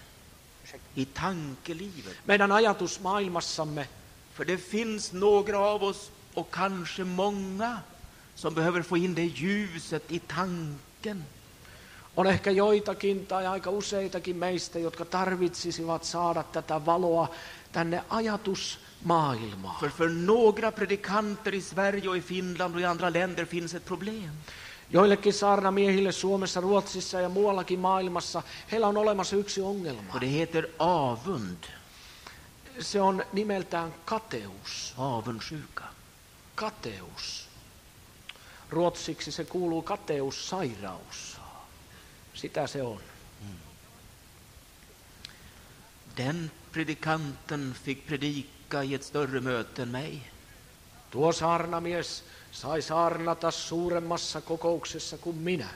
i tankelivet. Meidän ajatusmaailmassamme. För det finns några av oss, och kanske många, som behöver få in det ljuset i tanken. On ehkä joitakin tai aika useitakin meistä, jotka tarvitsisivat saada tätä valoa tänne ajatusmaailmaan. För för några predikanter i Sverige och i Finland och i andra länder finns ett problem. Joillekin saarnamiehille Suomessa, Ruotsissa ja muuallakin maailmassa, heillä on olemassa yksi ongelma. Och det heter avund, Se on nimeltään kateus. avundsjuka. Kateus. Ruotsiksi se kuuluu kateussairaus. Sitä se on. Den predikanten fick predika i ett större möte än mig. Tuo saarnamies sai saarnata suuremmassa kokouksessa kuin minä.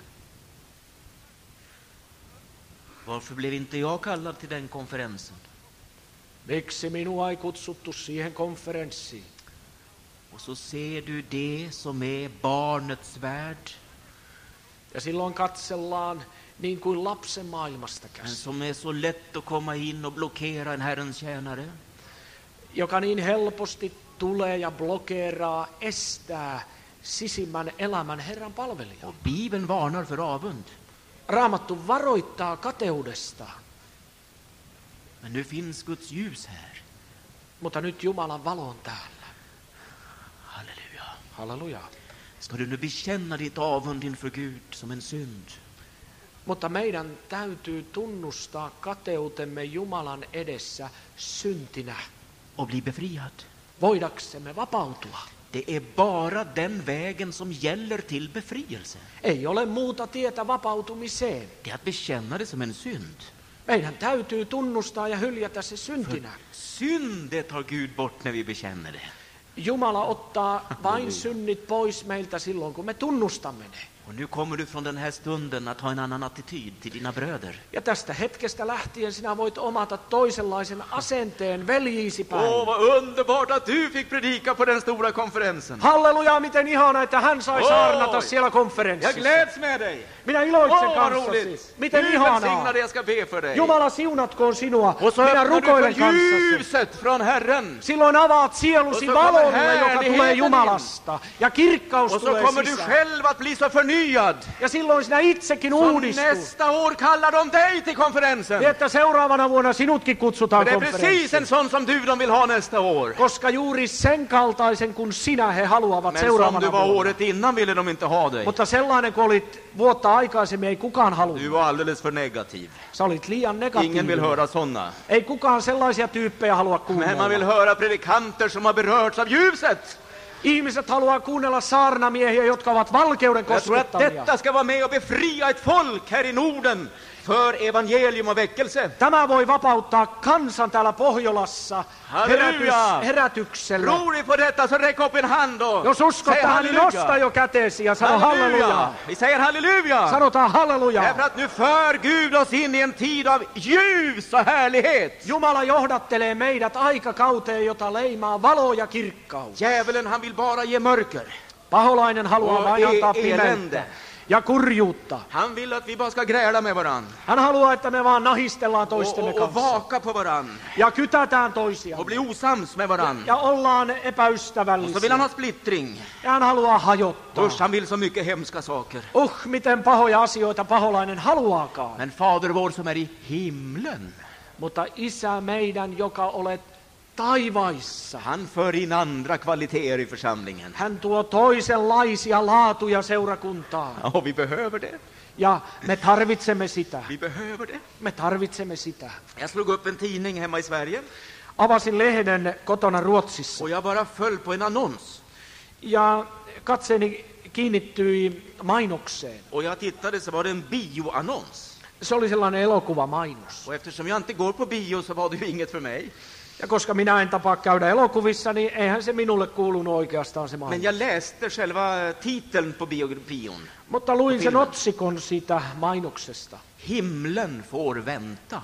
Varför blev inte jag kallad till den konferensen? Miksi minua ei kutsuttu siihen konferenssiin? Och så ser du det som är barnets värld, Ja silloin katsellaan niin kuin lapsen maailmasta men käsin, som är så lätt att komma in och blockera en Herrens tjänare. joka niin helposti tulee ja blokeeraa, estää sisimmän elämän Herran palvelijan. Och Bibeln varnar för avund. Raamattu varoittaa kateudesta, Men nu finns Guds ljus här. mutta nyt Jumalan valo on täällä. Halleluja. Halleluja. Ska du nu bekänna ditt avund inför Gud som en synd? Mutta meidän täytyy tunnustaa kateutemme Jumalan edessä syntinä, Och bli befriad. voidaksemme vapautua. Det är bara den vägen som gäller till befrielse. Ei ole muuta tietä vapautumiseen. Det är att bekänna det som en synd. Meidän täytyy tunnustaa ja hyljätä se syntinä. Synd, det tar Gud bort när vi bekänner det. Jumala ottaa vain synnit pois meiltä silloin, kun me tunnustamme ne. Och nu kommer du från den här stunden att ha en annan attityd till dina bröder. Ja tästä hetkestä lähtien sinä voit omata toisenlaisen asenteen veljiisi päin. Åh, vad underbart att du fick predika på den stora konferensen. Halleluja, miten ihana, että hän sai Oi. saarnata siellä Jag konferenssissa. gläds med dig. Minä iloitsen Åh, vad kanssasi. roligt. Miten Gud ihanaa. välsigna dig, jag ska be för dig. Jumala siunatkoon sinua. Och så Minä öppnar du rukoilen för kanssasi. ljuset från Herren. Silloin avaat sielusi Och så kommer valolle, joka härligheten tulee in. Jumalasta. Ja kirkkaus Och så tulee kommer du sisään. själv att bli så förnyad. Ja silloin sinä itsekin Så uudistut. nästa år kallar de dig till konferensen. Niin, että seuraavana vuonna sinutkin För kutsutaan det är precis konferenssiin. en sån som du de vill ha nästa år. Koska juuri sen kaltaisen kuin sinä he haluavat Men som du seuraavana var vuonna. året innan ville de inte ha dig. Mutta sellainen kuin olit vuotta aikaisemmin, ei kukaan Du halunnut. var alldeles för negativ. Sä olit liian Ingen vill negatiivinen. höra sådana. Ei kukaan sellaisia tyyppejä halua Men man vill kuunnella. höra predikanter som har berörts av ljuset. Ihmiset haluaa kuunnella saarnamiehiä, jotka ovat valkeuden Jag tror att koskettamia. detta ska vara med och befria ett folk här i Norden för evangelium och väckelse. Tämä voi vapauttaa kansan täällä Pohjolassa herätys, Halleluja! herätykselle. Tror ni på detta så räck upp en hand då. Jos uskot Säg tähän, niin nosta jo käteesi ja sano halleluja. Halleluja! Vi säger halleluja! Sanotaan halleluja. Därför att nu för Gud oss in i en tid av ljus och härlighet. Jumala johdattelee meidät aikakauteen, jota leimaa valo ja kirkkaus. Djävulen han vill bara ge mörker. Paholainen haluaa Och vain antaa e- elände. pimeyttä ja kurjuutta. Han vill att vi bara ska gräla med varann. Hän haluaa, että me vaan nahistellaan Och, toistemme och, och kanssa. vaka på varann. Ja kytätään toisia. Och bli osams med varann. Ja ollaan Och så vill han epäystävällisiä. ha splittring. Ja hän haluaa hajottaa. Usch, han vill så mycket hemska saker. Uh, miten pahoja asioita paholainen haluaakaan. Men Fader vår som är i himlen, Mutta Isä meidän, joka olet taivaissa. han för in andra kvaliteter i församlingen. Hän tuo toisenlaisia laatuja seurakuntaan. Och vi behöver det. Ja me tarvitsemme sitä. Vi behöver det. Me tarvitsemme sitä. Jag slog upp en tidning hemma i Sverige Avasin lehden kotona Ruotsissa. och jag bara föll på en annons. Ja katseeni kiinnittyi mainokseen. Och jag tittade så var det en bioannons. Se oli sellainen elokuvamainos. Och eftersom jag inte går på bio så var det ju inget för mig. Ja koska minä en tapaa käydä elokuvissa, niin eihän se minulle kuulunut oikeastaan se Men mainos. jag läste själva titeln på bio- bion. Mutta luin sen filmen. otsikon siitä mainoksesta. Himlen får vänta.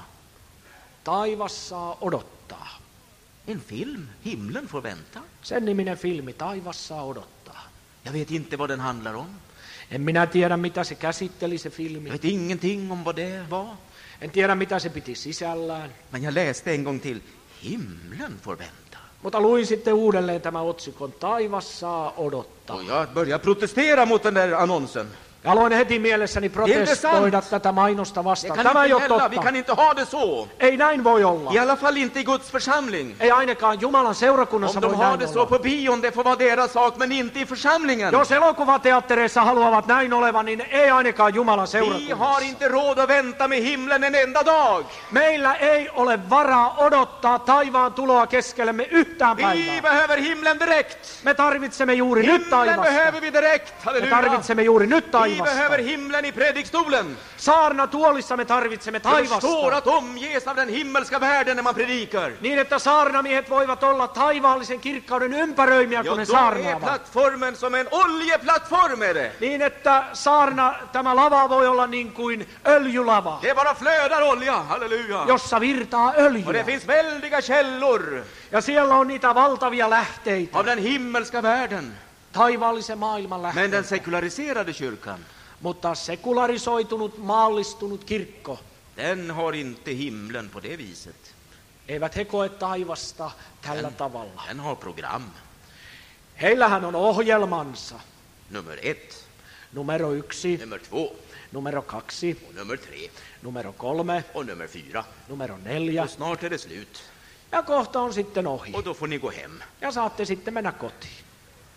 Taivas saa odottaa. En film, Himlen får vänta. Sen niminen filmi, Taivas saa odottaa. Jag vet inte vad den handlar om. En minä tiedä, mitä se käsitteli, se filmi. Jag vet ingenting om vad det var. En tiedä, mitä se piti sisällään. Men jag läste en gång till. Himlen får vänta. Mutta luin sitten uudelleen tämän otsikon, Taivas saa odottaa. Och jag började protestera mot den där annonsen. Ja aloin heti mielessäni protestoida tätä mainosta Det vastaan. kan Tämä ei inte ole gälla, vi totta. kan inte ha det så. Ei näin voi olla. I alla fall inte i Guds församling. Ei ainakaan Jumalan seurakunnassa Om de voi har näin det så olla. på bion, det får vara deras sak, men inte i församlingen. Jos elokuvateattereissa haluavat näin olevan, niin ei ainakaan Jumalan Vi har seurakunnassa. inte råd att vänta med himlen en enda dag. Meillä ei ole varaa odottaa taivaan tuloa keskellemme yhtään Vi päivää. behöver himlen direkt. Me tarvitsemme juuri nyt Himlen taivasta. behöver vi direkt. Me Halleluja. tarvitsemme juuri nyt Vi taivasta. behöver himlen i predikstolen. Saarna tuolissa me tarvitsemme Det står taivasta. att omges av den himmelska världen när man predikar. Niin, että saarnamiehet voivat olla taivaallisen kirkkauden ympäröimiä, Ja, kun ne då är saarnaavat. plattformen som en oljeplattform är det. Niin, että saarna, tämä lava voi olla niin kuin öljylava, Det bara flödar olja, halleluja. jossa virtaa Och det öljyä. finns väldiga källor Ja siellä on niitä valtavia lähteitä, av den himmelska världen. taivaallisen maailman Men lähteitä. den sekulariserade kyrkan, Mutta sekularisoitunut, maallistunut kirkko, den har inte himlen på det viset. eivät he koe taivasta tällä tavalla. Den har program. Heillähän on ohjelmansa. Nummer ett, Numero yksi, nummer två, numero kaksi, och nummer tre, numero kolme, och nummer fyra. numero neljä. Och snart är det slut. Ja kohta on sitten ohi. Och då får ni gå hem. Ja saatte sitten mennä kotiin.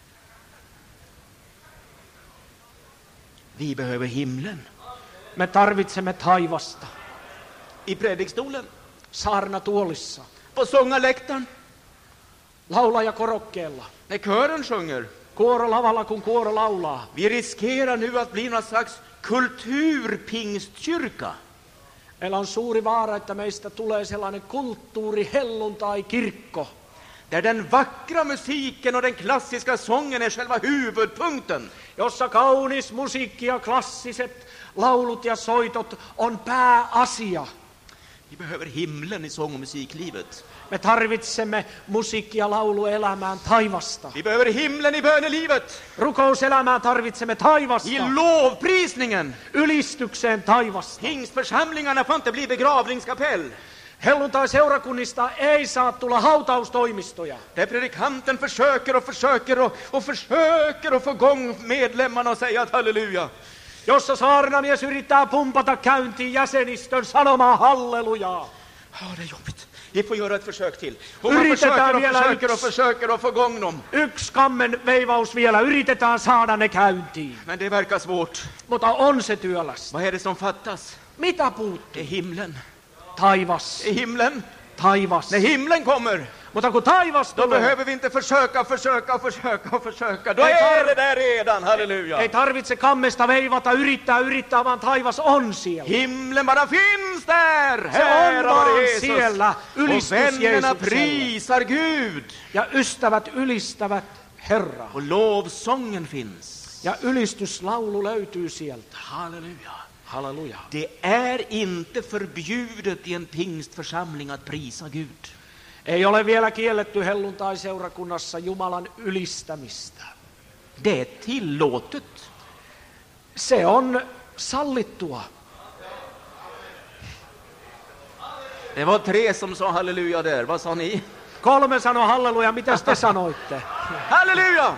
Vi behöver himlen. Me tarvitsemme taivasta. I predikstolen, Saarnatuolissa, på sångarläktaren, laulaja korokkeella, när kören sjunger. kuoro lavalla kun kuoro laulaa. Vi riskerar nu att bli någon slags kulturpingstkyrka. Meillä on suuri vaara, että meistä tulee sellainen kulttuurihelluntai-kirkko, Där den vackra musiken och den klassiska sången är själva huvudpunkten. jossa kaunis musiikki ja klassiset laulut ja soitot on pääasia. Vi behöver himlen i sång- och musiklivet. Me tarvitsemme musiikki- ja lauluelämään taivasta. Vi behöver himlen i bönelivet. Rukouselämään tarvitsemme taivasta. I lovprisningen. Ylistykseen taivasta. Hingstförsamlingarna får inte bli begravningskapell. Helluntai-seurakunnista ei saa tulla hautaustoimistoja. Där predikanten försöker och försöker och, och försöker att få igång medlemmarna och säga att halleluja. Jossa saarnamies yrittää pumpata käyntiin jäsenistön sanomaan hallelujaa. Ja, det är jobbigt. Vi får göra ett försök till. Och man Yritetään försöker och vielä försöker och yksi, försöker att få igång dem. yksi kammen veivaus vielä. Yritetään saada ne käyntiin. Men det verkar svårt. Mutta on se työlästä. Vad är det som fattas? Mitä puuttuu? Det är himlen. Taivas. Det är himlen. Taivas. När himlen kommer, Mutta kun taivas då tulee, behöver vi inte försöka, försöka, försöka, försöka. Då Ei är tar- det där redan, halleluja. ei tarvitse kammesta veivata, yrittää, yrittää, vaan taivas on siellä. Himlen bara finns där. Se Här on har vaan Jesus. siellä. Och Ylistys vännerna Jeesukselle. prisar Gud. Ja ystävät ylistävät Herraa. Och lovsången finns. Ja ylistyslaulu löytyy sieltä. Halleluja. Halleluja. Det är inte förbjudet i en pingstförsamling att prisa Gud. Ei ole vielä kielletty helluntai-seurakunnassa Jumalan ylistämistä. Det är tillåtet. Se on sallittua. Det var tre som sa halleluja där. Vad sa ni? Kolme sanoi halleluja, mitäs te sanoitte? Halleluja!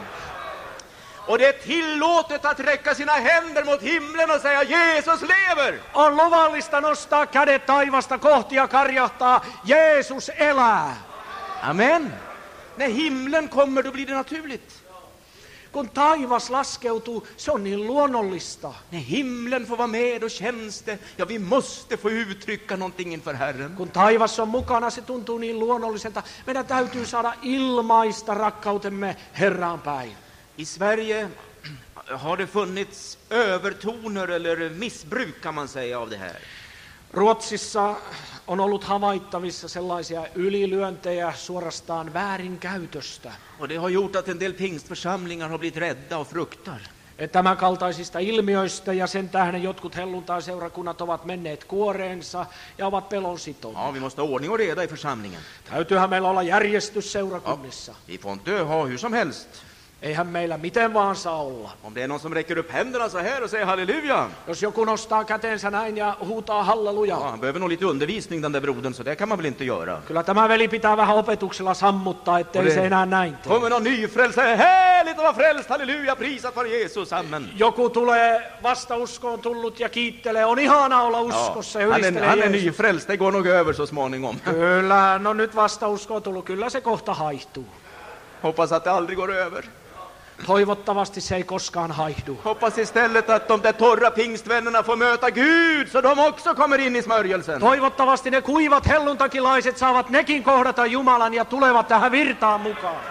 Och det är tillåtet att räcka sina händer mot himlen och säga Jesus lever. On luvallista nostaa kädet taivasta kohti ja karjahtaa, Jeesus elää. Amen. När himlen kommer då blir det naturligt. Kun taivas laskeutuu, se on niin luonnollista. När himlen får vara med och känns det, ja vi måste få uttrycka någonting inför Herren. Kun taivas on mukana, se tuntuu niin luonnolliselta. Meidän täytyy saada ilmaista rakkautemme Herraan päin. I Sverige har det funnits övertoner eller missbruk kan man säga av det här. Ruotsissa on ollut havaittavissa sellaisia ylilyöntejä suorastaan väärinkäytöstä. Och det har gjort att en del pingstförsamlingar har blivit rädda och fruktar. Tämän kaltaisista ilmiöistä ja sen tähden jotkut helluntai-seurakunnat ovat menneet kuoreensa ja ovat pelon sitoneet. Ja, vi måste ha ordning och reda i församlingen. Täytyyhän meillä olla järjestys seurakunnissa. Vi får inte ha hur som helst. Eihän meillä miten vaan saa olla. Om det är någon som räcker upp händerna så här och säger halleluja. Jos joku nostaa kätensä näin ja huutaa Ja, hallelujaa. han behöver nog lite undervisning den där brodern, så det kan man väl inte göra. Kyllä tämä veli pitää vähän opetuksella sammuttaa, ettei Ole. se enää näin tee. Kommer någon nyfrälst, säger härligt att vara frälst, halleluja, prisat vare Jesus, amen. Joku tulee vastauskoon tullut ja kiittelee, on ihana olla uskossa ja han är, ylistelee han är Jeesusta. nyfrälst, det går nog över så småningom. Kyllä, no nyt vastausko on tullut, kyllä se kohta haihtuu. Hoppas att det aldrig går över. Toivottavasti se ei koskaan haihdu. Hoppas istället att de där torra pingstvännerna får möta Gud så de också kommer in i smörjelsen. Toivottavasti ne kuivat helluntakilaiset saavat nekin kohdata Jumalan ja tulevat tähän virtaan mukaan.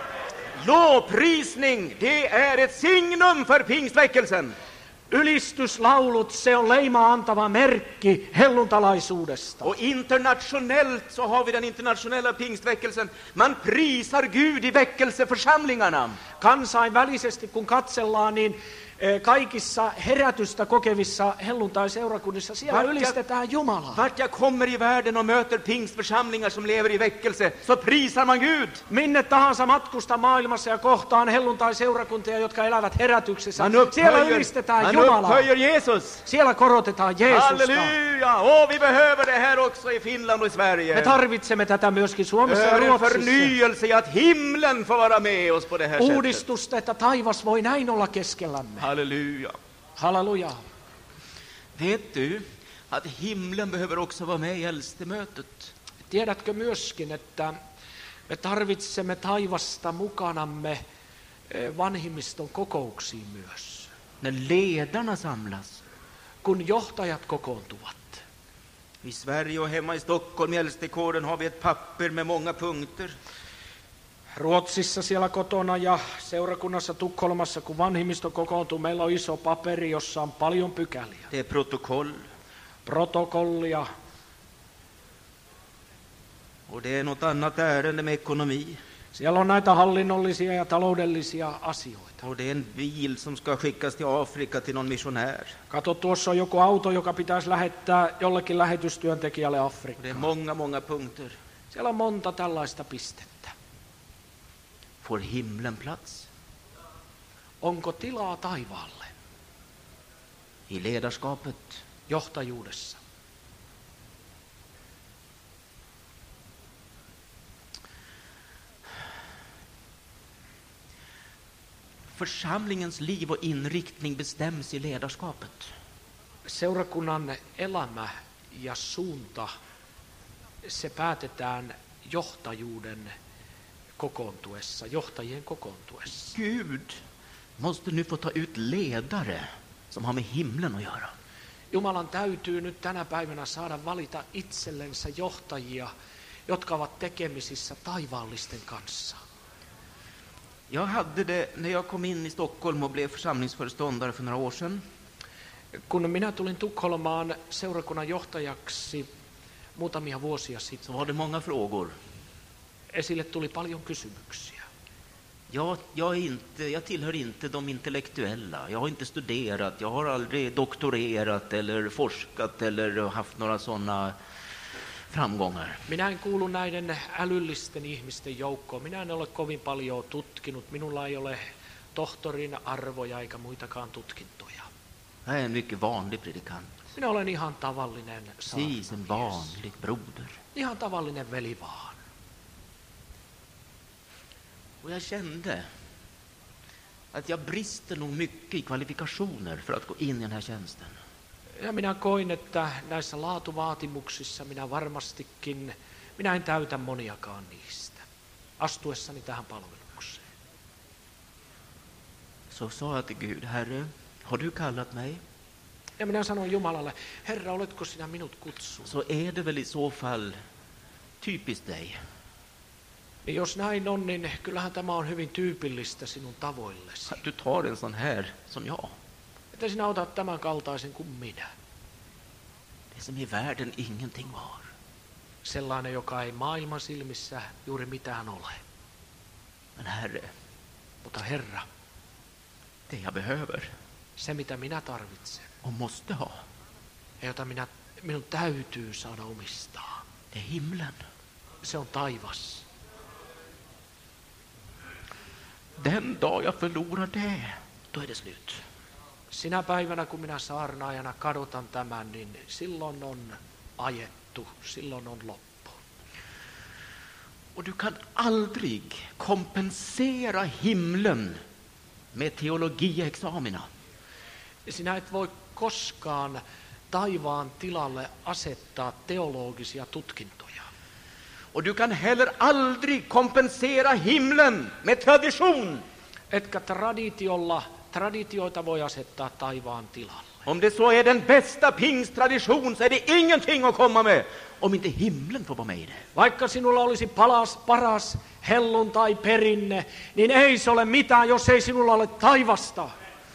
Lovprisning, det är ett signum för pingstväckelsen. Ylistyslaulut, se on leimaa antava merkki helluntalaisuudesta. Och internationellt så har vi den internationella pingstväckelsen. Man prisar Gud i väckelseförsamlingarna. Kansainvälisesti kun katsellaan, niin eh, kaikissa herätystä kokevissa helluntai-seurakunnissa siellä Vaikka- ylistetään Jumalaa. Vart jag kommer i världen och möter pingstförsamlingar som lever i väckelse så prisar man Gud. Minne tahansa matkusta maailmassa ja kohtaan helluntai-seurakuntia, jotka elävät herätyksessä. Man Siellä upphöjer, ylistetään man Jumalaa. upphöjer Jesus. Siellä korotetaan Jeesusta. Halleluja! Åh, vi behöver det här också i Finland och i Me Sverige. tarvitsemme tätä myöskin Suomessa ja För en Ruotsissa. förnyelse i att himlen får vara med oss på det här sättet. Uudistusta, että taivas voi näin olla keskellämme. Halleluja. Halleluja. Vet du att himlen behöver också vara med i äldstemötet? Tiedätkö myöskin, että me tarvitsemme taivasta mukanamme eh, vanhimmiston kokouksiin myös, När ledarna samlas. kun johtajat kokoontuvat. I Sverige och hemma i Stockholm i äldstekåren har vi ett papper med många punkter. Ruotsissa siellä kotona ja seurakunnassa Tukholmassa, kun vanhimmisto kokoontuu, meillä on iso paperi, jossa on paljon pykäliä. Det är protokoll. Protokollia. Och det är något annat ärende med ekonomi. Siellä on näitä hallinnollisia ja taloudellisia asioita. Och det är en bil som ska skickas till Afrika till någon missionär. Kato, tuossa on joku auto, joka pitäisi lähettää jollekin lähetystyöntekijälle Och det är Afrikkaan. många, många punkter. Siellä on monta tällaista pistettä. Får himlen plats Onko tilaa taivaalle i ledarskapet? johtajuudessa? Församlingens liv och inriktning bestäms i ledarskapet. Seurakunnan elämä ja suunta, se päätetään johtajuuden kokoontuessa, johtajien kokoontuessa. Gud måste nu få ta ut ledare som har med himlen att göra. Jumalan täytyy nyt tänä päivänä saada valita itsellensä johtajia, jotka ovat tekemisissä taivaallisten kanssa. Jag hade det när jag kom in i Stockholm och blev församlingsföreståndare för några år sedan. Kun minä tulin Tukholmaan seurakunnan johtajaksi muutamia vuosia sitten, Så var det många frågor. esille tuli paljon kysymyksiä. Jag, jag, är inte, jag tillhör inte de intellektuella. Jag har inte studerat. Jag har aldrig doktorerat eller forskat eller haft några sådana framgångar. Minä en kuulu näiden älyllisten ihmisten joukkoon. Minä en ole kovin paljon tutkinut. Minulla ei ole tohtorin arvoja eikä muitakaan tutkintoja. Jag är en mycket vanlig predikant. Minä olen ihan tavallinen Precis, en saarnamies. vanlig broder. Ihan tavallinen veli vaan. Och jag kände att jag brister nog mycket i kvalifikationer för att gå in i den här tjänsten. Ja minä koin, että näissä laatuvaatimuksissa minä varmastikin, minä en täytä moniakaan niistä, astuessani tähän palvelukseen. Så sa jag till Gud, Herre, har du kallat mig? Ja minä sanoin Jumalalle, Herra, oletko sinä minut kutsunut? Så är det väl i så fall typiskt dig. Niin jos näin on, niin kyllähän tämä on hyvin tyypillistä sinun tavoillesi. Att du tar en sån här som jag. Että sinä otat tämän kaltaisen kuin minä. Det som i världen ingenting var. Sellainen, joka ei maailman silmissä juuri mitään ole. Men Herre, Mutta Herra, det jag behöver se mitä minä tarvitsen och måste ha, ja jota minä, minun täytyy saada omistaa, det är himlen. se on taivas. Den dag jag förlorar det, då är det slut. Sinä päivänä, kun minä saarnaajana kadotan tämän, niin silloin on ajettu, silloin on loppu. Och du kan aldrig kompensera himlen med teologiexamina. Sinä et voi koskaan taivaan tilalle asettaa teologisia tutkintoja. Och du kan heller aldrig kompensera himlen med tradition. Etkä traditiolla, traditioita voi asettaa taivaan tilalle. Om det så är den bästa pingsttradition så är det ingenting att komma med om inte himlen får vara med i det. Vaikka sinulla olisi palas, paras helluntai perinne, niin ei se ole mitään, jos ei sinulla ole taivasta.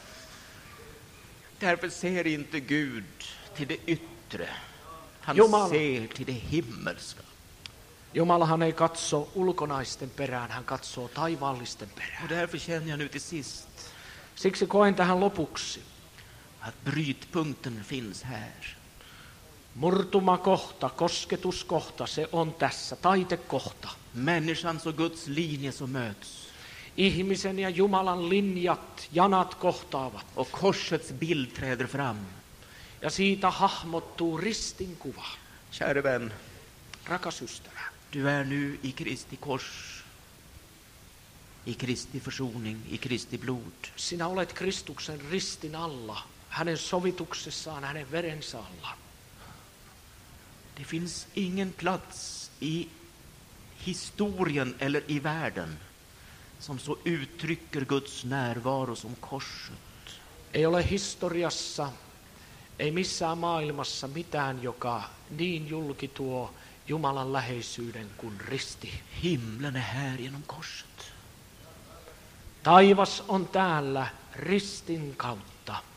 Därför ser inte Gud till det yttre. Han Jumala. ser till det himmelska. Jumalahan ei katso ulkonaisten perään, hän katsoo taivaallisten perään. Och därför känner jag nu till sist Siksi koen tähän lopuksi. att brytpunkten finns här. Murtumakohta, kosketuskohta, se on tässä, taitekohta. Människans och Guds linje som möts. Ihmisen ja Jumalan linjat, janat kohtaavat. Och korsets bild träder fram. Ja siitä hahmottuu ristin kuva. Kära vän, Rakas ystävä, du är nu i Kristi kors. I Kristi försoning, i Kristi blod. sinä olet Kristuksen ristin alla, hänen sovituksessaan, hänen verensä alla. Det finns ingen plats i historien eller i världen som så uttrycker Guds närvaro som korset. Ei ole historiassa, ei missään maailmassa mitään, joka niin julki tuo Jumalan läheisyyden kuin risti. Himlen är här genom korset. Taivas on täällä ristin kautta.